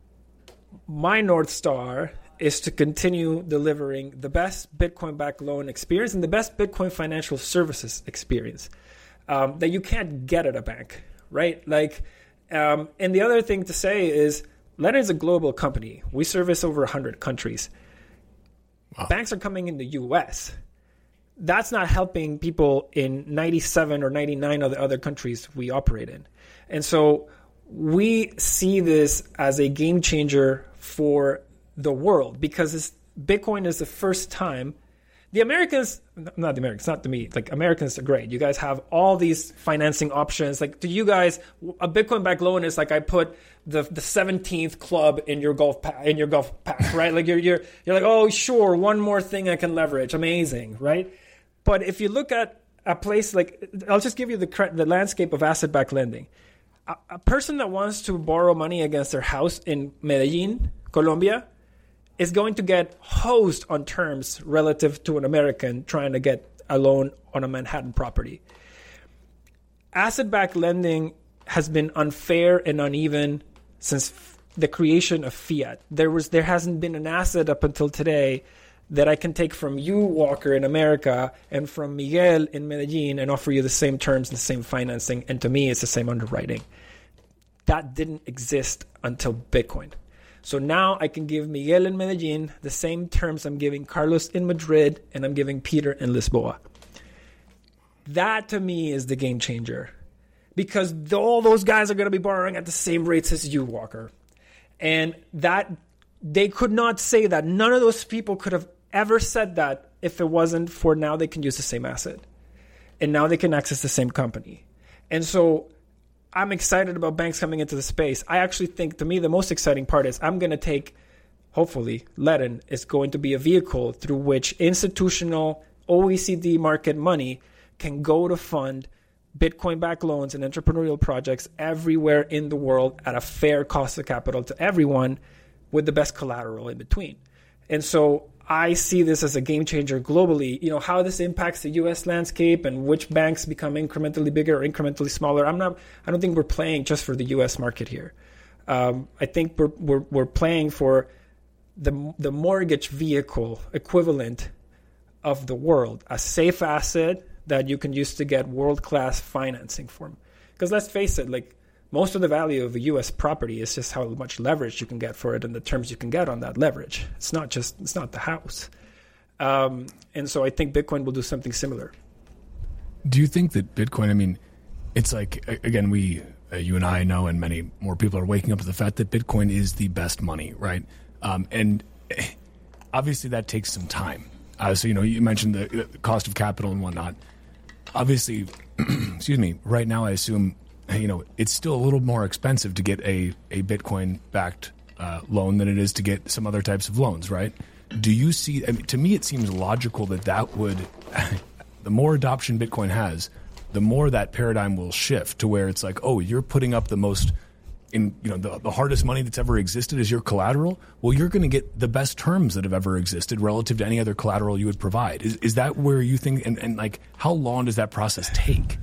my North Star is to continue delivering the best Bitcoin-backed loan experience and the best Bitcoin financial services experience um, that you can't get at a bank, right? Like, um, and the other thing to say is Ledn is a global company. We service over one hundred countries. Wow. Banks are coming in the U S. That's not helping people in ninety-seven or ninety-nine of the other countries we operate in. And so we see this as a game changer for the world, because it's, Bitcoin is the first time the Americans, not the Americans, not to me, like Americans are great. You guys have all these financing options. Like to you guys, a Bitcoin-backed loan is like I put the the seventeenth club in your golf pa- in your golf pack, right? Like you're you're you're like, oh sure, one more thing I can leverage, amazing, right? But if you look at a place like, I'll just give you the the landscape of asset-backed lending. A, a person that wants to borrow money against their house in Medellin, Colombia, is going to get hosed on terms relative to an American trying to get a loan on a Manhattan property. Asset-backed lending has been unfair and uneven since f- the creation of fiat. There was, there hasn't been an asset up until today that I can take from you, Walker, in America, and from Miguel in Medellin and offer you the same terms and the same financing, and to me, it's the same underwriting. That didn't exist until Bitcoin. So now I can give Miguel in Medellin the same terms I'm giving Carlos in Madrid and I'm giving Peter in Lisboa. That to me is the game changer, because all those guys are going to be borrowing at the same rates as you, Walker. And that they could not say that. None of those people could have ever said that if it wasn't for now they can use the same asset. And now they can access the same company. And so I'm excited about banks coming into the space. I actually think, to me, the most exciting part is I'm going to take, hopefully, Ledn is going to be a vehicle through which institutional O E C D market money can go to fund Bitcoin-backed loans and entrepreneurial projects everywhere in the world at a fair cost of capital to everyone with the best collateral in between. And so I see this as a game changer globally. You know, how this impacts the U S landscape and which banks become incrementally bigger or incrementally smaller. I'm not, I don't think we're playing just for the U S market here. Um, I think we're, we're, we're playing for the, the mortgage vehicle equivalent of the world, a safe asset that you can use to get world-class financing from. Because let's face it, like, most of the value of a U S property is just how much leverage you can get for it and the terms you can get on that leverage. It's not just, it's not the house. Um, and so I think Bitcoin will do something similar.
Do you think that Bitcoin, I mean, it's like, again, we, uh, you and I know, and many more people are waking up to the fact that Bitcoin is the best money, right? Um, and obviously that takes some time. Uh, so, you know, you mentioned the, the cost of capital and whatnot. Obviously, excuse me, right now I assume, you know, it's still a little more expensive to get a, a Bitcoin-backed uh, loan than it is to get some other types of loans, right? Do you see, I mean, to me, it seems logical that that would, the more adoption Bitcoin has, the more that paradigm will shift to where it's like, oh, you're putting up the most, in you know, the, the hardest money that's ever existed as your collateral. Well, you're going to get the best terms that have ever existed relative to any other collateral you would provide. Is is that where you think, and, and like, how long does that process take?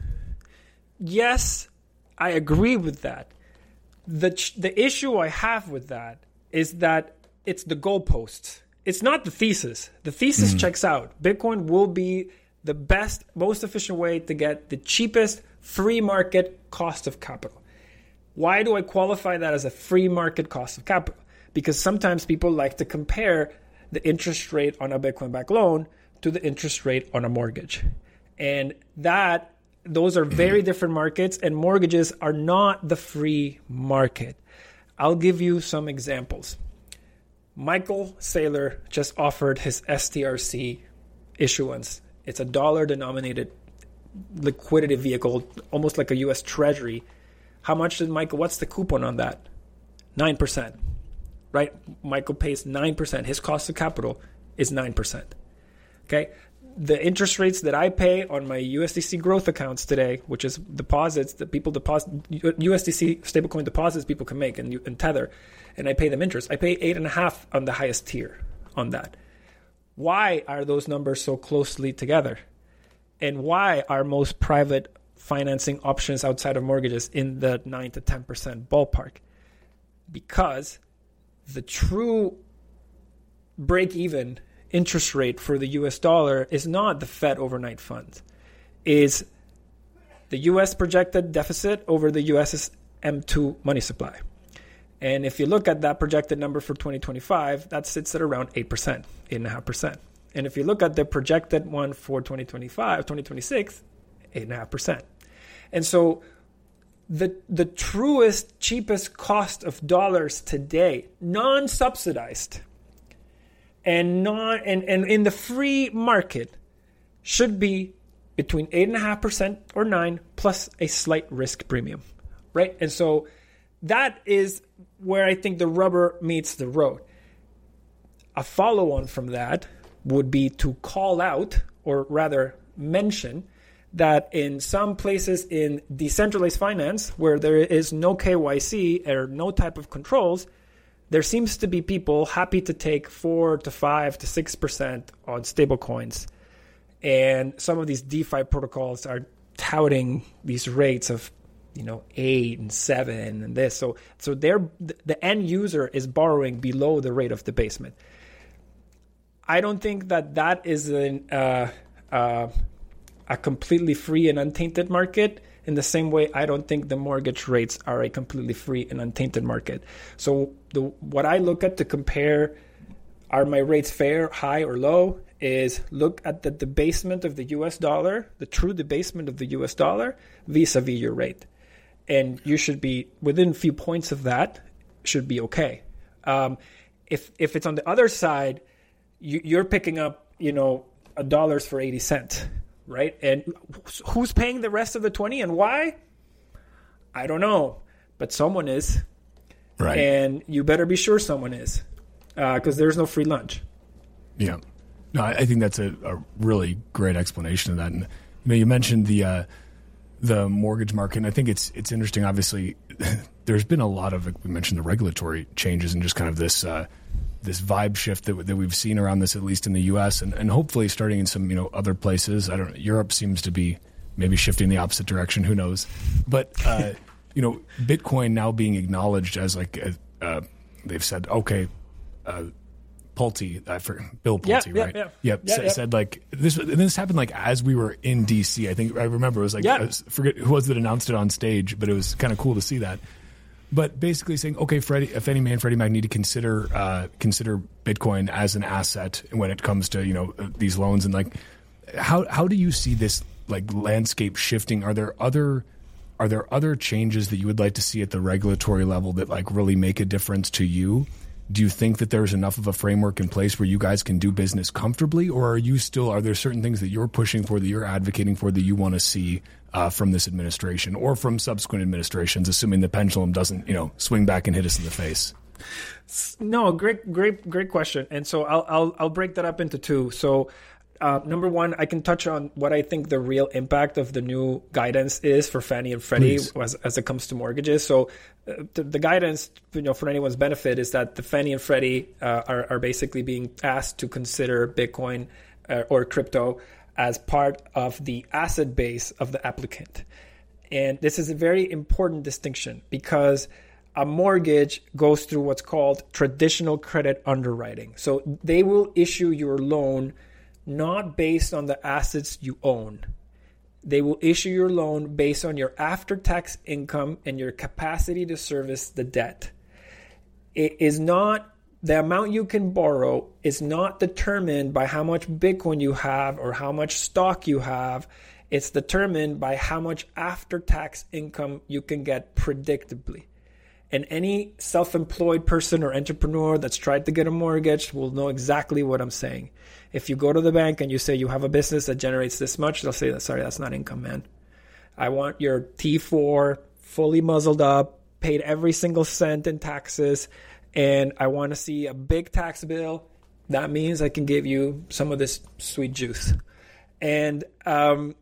Yes, I agree with that. The the issue I have with that is that it's the goalposts. It's not the thesis. The thesis mm. checks out. Bitcoin will be the best, most efficient way to get the cheapest free market cost of capital. Why do I qualify that as a free market cost of capital? Because sometimes people like to compare the interest rate on a Bitcoin-backed loan to the interest rate on a mortgage. And that those are very different markets, and mortgages are not the free market. I'll give you some examples. Michael Saylor just offered his S T R C issuance. It's a dollar-denominated liquidity vehicle, almost like a U S Treasury. How much did Michael, what's the coupon on that? nine percent, right? Michael pays nine percent. His cost of capital is nine percent, okay? The interest rates that I pay on my U S D C growth accounts today, which is deposits that people deposit, U S D C stablecoin deposits people can make and, and Tether, and I pay them interest. I pay eight and a half on the highest tier on that. Why are those numbers so closely together? And why are most private financing options outside of mortgages in the nine to ten percent ballpark? Because the true break-even interest rate for the U S dollar is not the Fed overnight funds, is the U S projected deficit over the U S's M two money supply. And if you look at that projected number for twenty twenty-five, that sits at around eight percent, eight point five percent. And if you look at the projected one for twenty twenty-five, twenty twenty-six, eight point five percent. And so the the truest, cheapest cost of dollars today, non-subsidized, and non and, and in the free market, should be between eight point five percent or nine plus a slight risk premium, right? And so that is where I think the rubber meets the road. A follow-on from that would be to call out, or rather mention, that in some places in decentralized finance where there is no K Y C or no type of controls, there seems to be people happy to take four to five to six percent on stablecoins. And some of these DeFi protocols are touting these rates of, you know, eight and seven and this. So so they're, the end user is borrowing below the rate of debasement. I don't think that that is an, uh, uh, a completely free and untainted market. In the same way, I don't think the mortgage rates are a completely free and untainted market. So the what I look at to compare, are my rates fair, high, or low, is look at the debasement of the U S dollar, the true debasement of the U S dollar vis-a-vis your rate. And you should be within a few points of that, should be okay. Um, if if it's on the other side, you, you're picking up, you know, a dollars for eighty cents, right? And who's paying the rest of the twenty and why? I don't know, but someone is. Right. And you better be sure someone is, because uh, there's no free lunch.
Yeah. No, I, I think that's a, a really great explanation of that. And you know, you mentioned the uh, the mortgage market, and I think it's it's interesting. Obviously, there's been a lot of, we mentioned the regulatory changes and just kind of this uh, this vibe shift that that we've seen around this, at least in the U S and, and hopefully starting in some, you know, other places. I don't know. Europe seems to be maybe shifting the opposite direction. Who knows? But uh, you know, Bitcoin now being acknowledged as like a, uh, they've said, okay. Uh, Pulte, I forget, Bill Pulte,
yeah,
right?
Yeah,
yep.
yeah,
S-
yeah.
Said like this. And this happened like as we were in D C. I think I remember it was like
yeah.
I was, forget who was that announced it on stage, but it was kind of cool to see that. But basically saying, okay, Freddie, if any man, Freddie Mac need to consider uh, consider Bitcoin as an asset when it comes to, you know, these loans, and like how how do you see this like landscape shifting? Are there other are there other changes that you would like to see at the regulatory level that like really make a difference to you? Do you think that there's enough of a framework in place where you guys can do business comfortably, or are you still, are there certain things that you're pushing for, that you're advocating for, that you want to see uh, from this administration or from subsequent administrations, assuming the pendulum doesn't, you know, swing back and hit us in the face?
No, great, great, great question. And so I'll I'll I'll break that up into two. So. Uh, number one, I can touch on what I think the real impact of the new guidance is for Fannie and Freddie as, as it comes to mortgages. So uh, the, the guidance, you know, for anyone's benefit is that the Fannie and Freddie uh, are, are basically being asked to consider Bitcoin uh, or crypto as part of the asset base of the applicant. And this is a very important distinction because a mortgage goes through what's called traditional credit underwriting. So they will issue your loan not based on the assets you own. They will issue your loan based on your after-tax income and your capacity to service the debt. It is not, the amount you can borrow is not determined by how much Bitcoin you have or how much stock you have. It's determined by how much after-tax income you can get predictably. And any self-employed person or entrepreneur that's tried to get a mortgage will know exactly what I'm saying. If you go to the bank and you say you have a business that generates this much, they'll say, sorry, that's not income, man. I want your T four fully muzzled up, paid every single cent in taxes, and I want to see a big tax bill. That means I can give you some of this sweet juice. And um,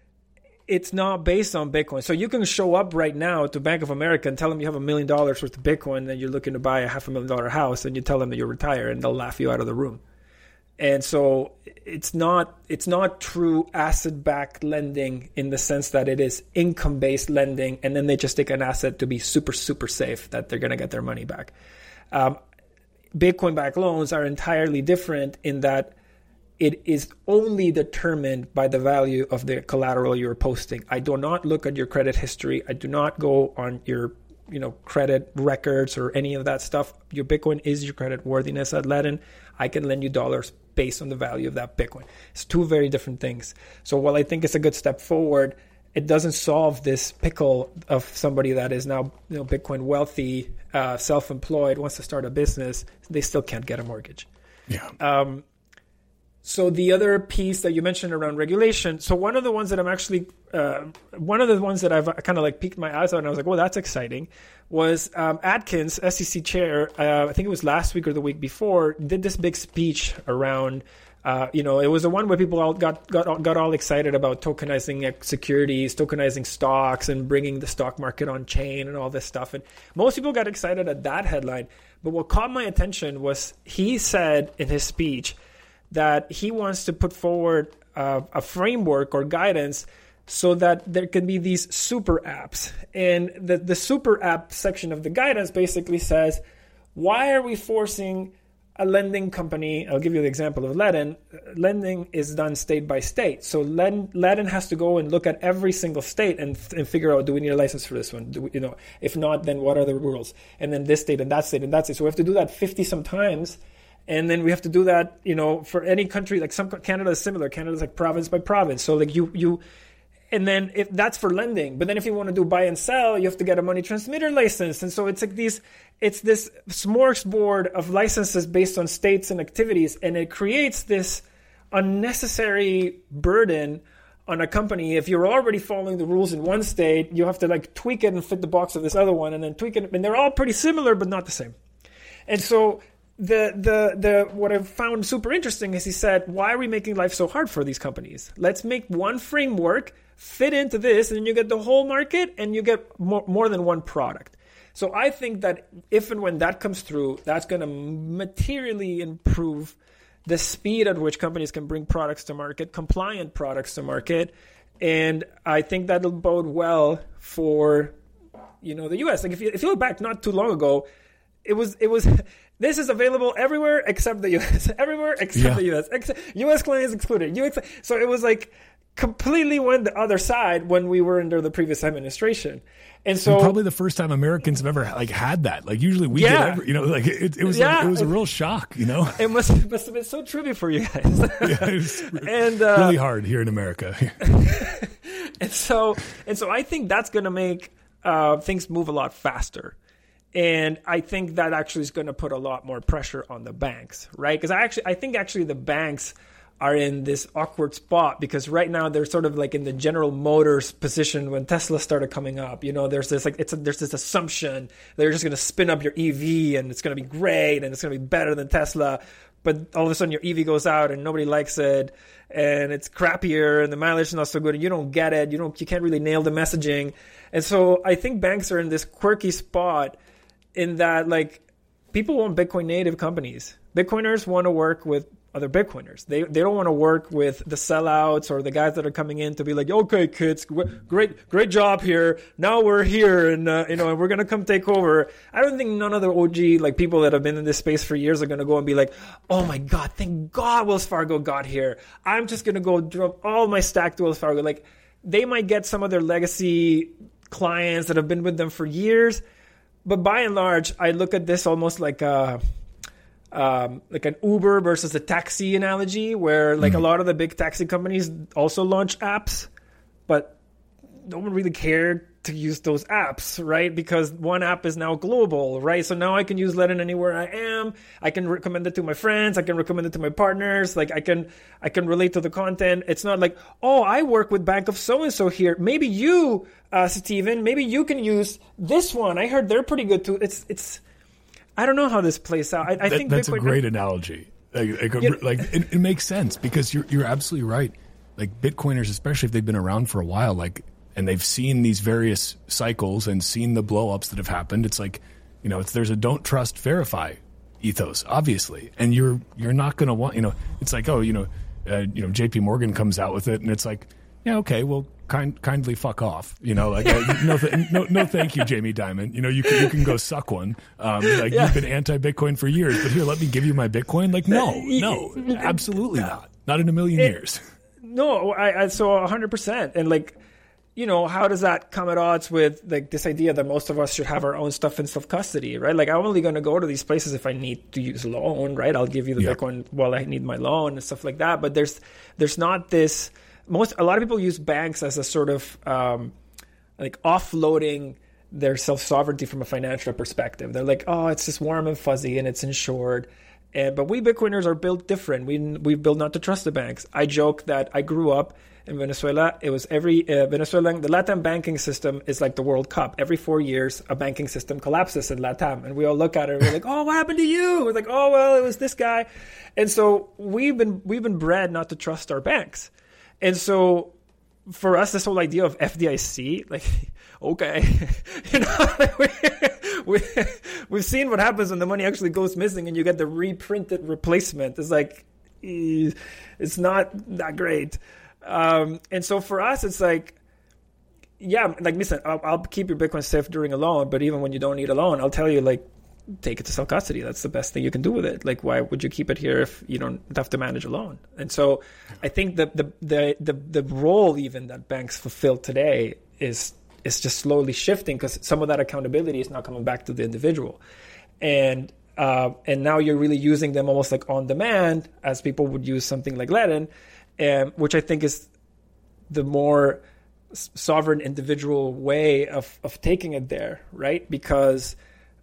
it's not based on Bitcoin. So you can show up right now to Bank of America and tell them you have a million dollars worth of Bitcoin and you're looking to buy a half a million dollar house, and you tell them that you're retired, and they'll laugh you out of the room. And so it's not it's not true asset-backed lending in the sense that it is income-based lending, and then they just take an asset to be super, super safe that they're going to get their money back. Um, Bitcoin-backed loans are entirely different in that it is only determined by the value of the collateral you're posting. I do not look at your credit history. I do not go on your you know, credit records or any of that stuff. Your Bitcoin is your credit worthiness at Ledn. I can lend you dollars based on the value of that Bitcoin. It's two very different things. So while I think it's a good step forward, it doesn't solve this pickle of somebody that is now, you know, Bitcoin wealthy, uh, self-employed, wants to start a business. They still can't get a mortgage.
Yeah.
Um, So the other piece that you mentioned around regulation, so one of the ones that I'm actually, uh, one of the ones that I've kind of like piqued my eyes on, and I was like, well, that's exciting, was um, Atkins, S E C chair, uh, I think it was last week or the week before, did this big speech around, uh, you know, it was the one where people all got, got, got all excited about tokenizing securities, tokenizing stocks, and bringing the stock market on chain and all this stuff. And most people got excited at that headline. But what caught my attention was he said in his speech that he wants to put forward uh, a framework or guidance so that there can be these super apps. And the, the super app section of the guidance basically says, why are we forcing a lending company? I'll give you the example of Ledn. Lending is done state by state. So Ledn has to go and look at every single state and, and figure out, do we need a license for this one? Do we, you know, if not, then what are the rules? And then this state and that state and that state. So we have to do that fifty some times. And then we have to do that, you know, for any country. Like some Canada is similar. Canada is like province by province. So like you, you, and then if that's for lending, but then if you want to do buy and sell, you have to get a money transmitter license. And so it's like these, it's this smorgasbord of licenses based on states and activities, and it creates this unnecessary burden on a company. If you're already following the rules in one state, you have to like tweak it and fit the box of this other one, and then tweak it, and they're all pretty similar but not the same. And so The the the what I've found super interesting is he said, why are we making life so hard for these companies? Let's make one framework fit into this, and then you get the whole market and you get more, more than one product. So I think that if and when that comes through, that's going to materially improve the speed at which companies can bring products to market, compliant products to market. And I think that'll bode well for, you know, the U S. Like if you, if you look back not too long ago, it was it was this is available everywhere except the U S. Everywhere except yeah. the U S. Except, U S clients excluded. U S, so it was like completely went the other side when we were under the previous administration. And so
and probably the first time Americans have ever like had that. Like usually we
yeah.
get every, you know, like it, it was yeah. like, it was a real shock, you know.
It must it must have been so trivial for you guys.
yeah, it was
and uh,
really hard here in America.
and so and so I think that's going to make uh, things move a lot faster. And I think that actually is going to put a lot more pressure on the banks, right? Because I actually, I think actually the banks are in this awkward spot because right now they're sort of like in the General Motors position when Tesla started coming up. You know, there's this like it's a, there's this assumption they're just going to spin up your E V and it's going to be great and it's going to be better than Tesla. But all of a sudden your E V goes out and nobody likes it and it's crappier and the mileage is not so good and you don't get it. You don't you can't really nail the messaging. And so I think banks are in this quirky spot in that like people want Bitcoin native companies. Bitcoiners want to work with other Bitcoiners. They they don't want to work with the sellouts or the guys that are coming in to be like, okay, kids, great great job here. Now we're here, and uh, you know, and we're gonna come take over. I don't think none of the O G like people that have been in this space for years are gonna go and be like, oh my god, thank God Wells Fargo got here. I'm just gonna go drop all my stack to Wells Fargo. Like they might get some of their legacy clients that have been with them for years, but by and large, I look at this almost like a Um, like an Uber versus a taxi analogy where like mm-hmm. a lot of the big taxi companies also launch apps, but no one really cared to use those apps, right? Because one app is now global, right? So now I can use Ledn anywhere I am. I can recommend it to my friends. I can recommend it to my partners. Like I can, I can relate to the content. It's not like, oh, I work with Bank of so-and-so here. Maybe you, uh, Steven, maybe you can use this one. I heard they're pretty good too. It's, it's, I don't know how this plays out. I, I
that,
think
that's
Bitcoin,
a great analogy. Like, like,
you know,
like it, it makes sense because you're you're absolutely right. Like Bitcoiners, especially if they've been around for a while, like and they've seen these various cycles and seen the blow ups that have happened. It's like, you know, it's, there's a don't trust, verify ethos, obviously, and you're you're not going to want, you know, it's like, oh, you know, uh, you know, J P Morgan comes out with it, and it's like, yeah, okay, well. Kind, kindly fuck off, you know. Like, uh, no, th- no, no, thank you, Jamie Dimon. You know, you can, you can go suck one. Um, like yeah. You've been anti-Bitcoin for years, but here, let me give you my Bitcoin. Like, no, no, absolutely not, not in a million it, years.
No, I, I so a hundred percent. And like, you know, how does that come at odds with like this idea that most of us should have our own stuff in self custody, right? Like, I'm only going to go to these places if I need to use a loan, right? I'll give you the yeah. Bitcoin while I need my loan and stuff like that. But there's, there's not this. Most a lot of people use banks as a sort of um, like offloading their self-sovereignty from a financial perspective. They're like, oh, it's just warm and fuzzy and it's insured. And but we Bitcoiners are built different. We we built not to trust the banks. I joke that I grew up in Venezuela. It was every uh, Venezuelan the LATAM banking system is like the World Cup. Every four years, a banking system collapses in LATAM, and we all look at it and we're like, oh, what happened to you? We're like, oh, well, it was this guy. And so we've been we've been bred not to trust our banks. And so for us, this whole idea of F D I C, like, okay, you know, like we, we, we've seen what happens when the money actually goes missing and you get the reprinted replacement. It's like, it's not that great. Um, and so for us, it's like, yeah, like, listen, I'll, I'll keep your Bitcoin safe during a loan, but even when you don't need a loan, I'll tell you, like, take it to self custody. That's the best thing you can do with it. Like, why would you keep it here if you don't have to manage a loan? And so I think that the the the, the role even that banks fulfill today is is just slowly shifting because some of that accountability is now coming back to the individual. And uh, and now you're really using them almost like on demand as people would use something like Ledn, um, which I think is the more sovereign individual way of, of taking it there, right? Because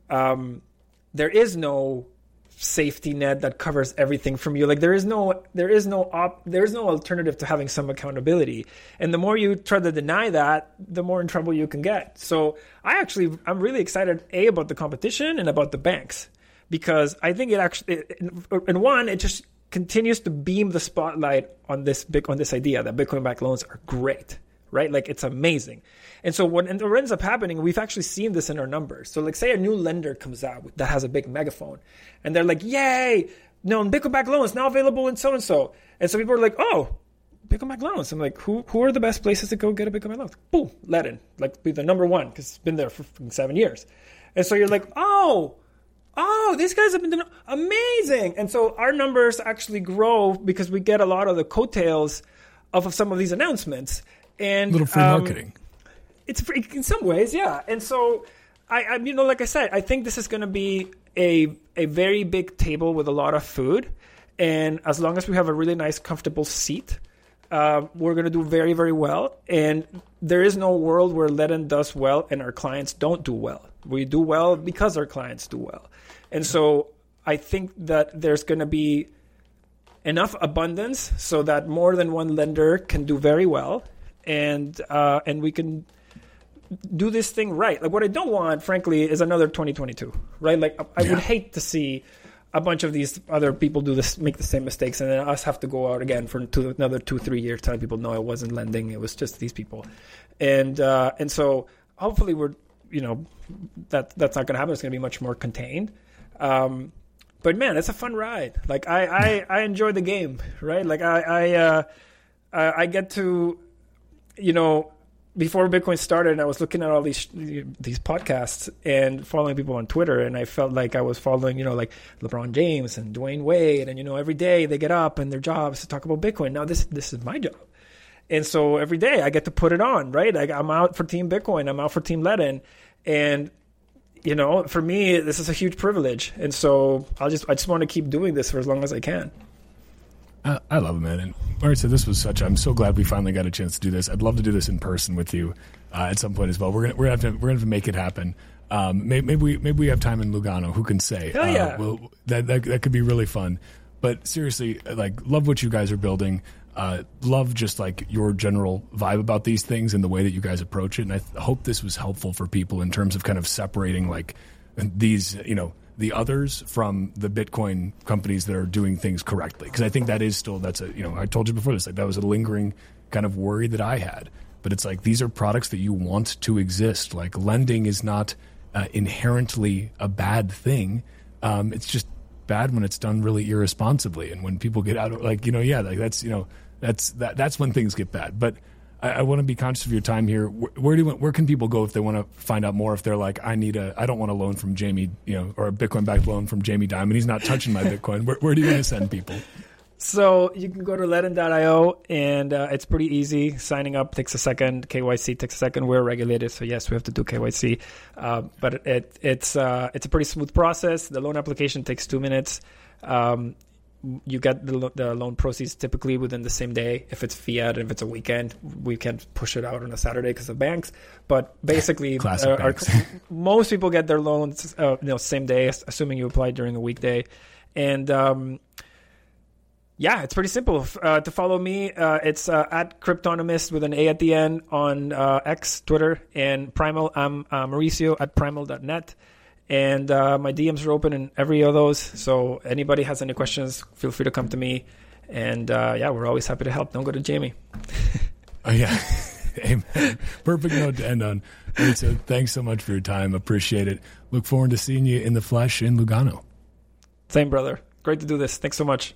um, there is no safety net that covers everything from you. Like there is no, there is no op, there is no alternative to having some accountability. And the more you try to deny that, the more in trouble you can get. So I actually, I'm really excited, A, about the competition and about the banks, because I think it actually, and one, it just continues to beam the spotlight on this big, on this idea that Bitcoin-backed loans are great, right? Like it's amazing. And so what ends up happening, we've actually seen this in our numbers. So like say a new lender comes out that has a big megaphone and they're like, yay, no, Bitcoin-backed loans now available in so-and-so. And so people are like, oh, Bitcoin-backed loans. I'm like, who who are the best places to go get a Bitcoin-backed loan? Boom, Ledn, like be the number one because it's been there for seven years. And so you're like, oh, oh, these guys have been doing amazing. And so our numbers actually grow because we get a lot of the coattails of, of some of these announcements. And
a little free um, marketing.
It's free in some ways, yeah. And so, I, I, you know, like I said, I think this is going to be a a very big table with a lot of food. And as long as we have a really nice, comfortable seat, uh, we're going to do very, very well. And there is no world where Ledn does well and our clients don't do well. We do well because our clients do well. And so I think that there's going to be enough abundance so that more than one lender can do very well, and uh, and we can do this thing right. Like what I don't want, frankly, is another twenty twenty-two, right? Like I yeah. would hate to see a bunch of these other people do this, make the same mistakes, and then us have to go out again for two, another two, three years telling people, no, it wasn't lending, it was just these people, and uh, and so hopefully we're, you know, that that's not going to happen. It's going to be much more contained. Um, but man, it's a fun ride. Like I, I, I enjoy the game, right? Like I, I, uh, I get to, you know. Before Bitcoin started, I was looking at all these these podcasts and following people on Twitter, and I felt like I was following, you know, like LeBron James and Dwayne Wade, and you know, every day they get up and their job is to talk about Bitcoin. Now this this is my job, and so every day I get to put it on, right? Like I'm out for Team Bitcoin, I'm out for Team Ledin, and you know, for me, this is a huge privilege, and so I'll just I just want to keep doing this for as long as I can.
Uh, I love it, man. And Mauricio, this was such. I'm so glad we finally got a chance to do this. I'd love to do this in person with you uh, at some point as well. We're gonna we're gonna have to we're gonna have to make it happen. Um, maybe, maybe we maybe we have time in Lugano. Who can say?
Hell yeah.
Uh, well, that, that that could be really fun. But seriously, like, love what you guys are building. Uh, love just like your general vibe about these things and the way that you guys approach it. And I th- hope this was helpful for people in terms of kind of separating like these, you know, the others from the Bitcoin companies that are doing things correctly. Because I think that is still, that's a, you know, I told you before this, like that was a lingering kind of worry that I had. But it's like, these are products that you want to exist. Like lending is not uh, inherently a bad thing. Um, it's just bad when it's done really irresponsibly. And when people get out of, like, you know, yeah, like that's, you know, that's, that, that's when things get bad. But I, I want to be conscious of your time here. Where, where do where can people go if they want to find out more? If they're like, I need a, I don't want a loan from Jamie, you know, or a Bitcoin backed loan from Jamie Dimon. He's not touching my Bitcoin. Where, where do you want to send people?
So you can go to ledin dot io, and uh, it's pretty easy. Signing up takes a second. K Y C takes a second. We're regulated, so yes, we have to do K Y C. Uh, but it, it's uh, it's a pretty smooth process. The loan application takes two minutes. Um, you get the, the loan proceeds typically within the same day. If it's fiat, if it's a weekend, we can push it out on a Saturday because of banks. But basically,
Classic
uh,
banks.
our, most people get their loans, uh, you know, same day, assuming you apply during a weekday, and um, yeah, it's pretty simple. Uh, to follow me, uh, it's uh, at Cryptonomist with an A at the end on uh, X, Twitter, and Primal. I'm uh, Mauricio at primal dot net. And uh, my D Ms are open in every of those. So anybody has any questions, feel free to come to me. And uh, yeah, we're always happy to help. Don't go to Jamie.
Oh, yeah. Amen. Perfect note to end on. So thanks so much for your time. Appreciate it. Look forward to seeing you in the flesh in Lugano.
Same, brother. Great to do this. Thanks so much.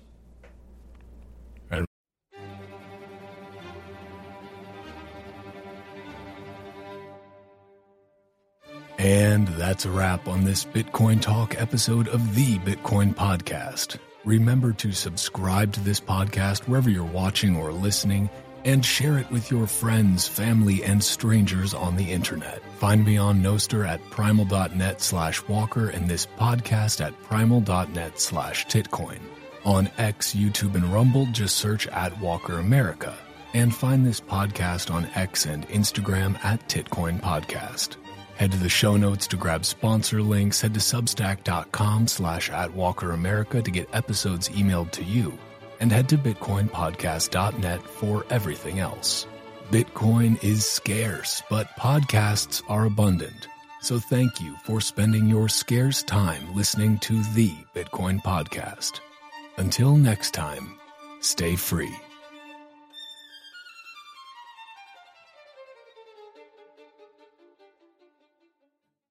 And that's a wrap on this Bitcoin Talk episode of the Bitcoin Podcast. Remember to subscribe to this podcast wherever you're watching or listening, and share it with your friends, family, and strangers on the internet. Find me on Nostr at primal dot net slash walker and this podcast at primal dot net slash titcoin. On X, YouTube, and Rumble, just search at Walker America. And find this podcast on X and Instagram at Titcoin Podcast. Head to the show notes to grab sponsor links. Head to substack.com slash at Walker America to get episodes emailed to you. And head to bitcoin podcast dot net for everything else. Bitcoin is scarce, but podcasts are abundant. So thank you for spending your scarce time listening to the Bitcoin Podcast. Until next time, stay free.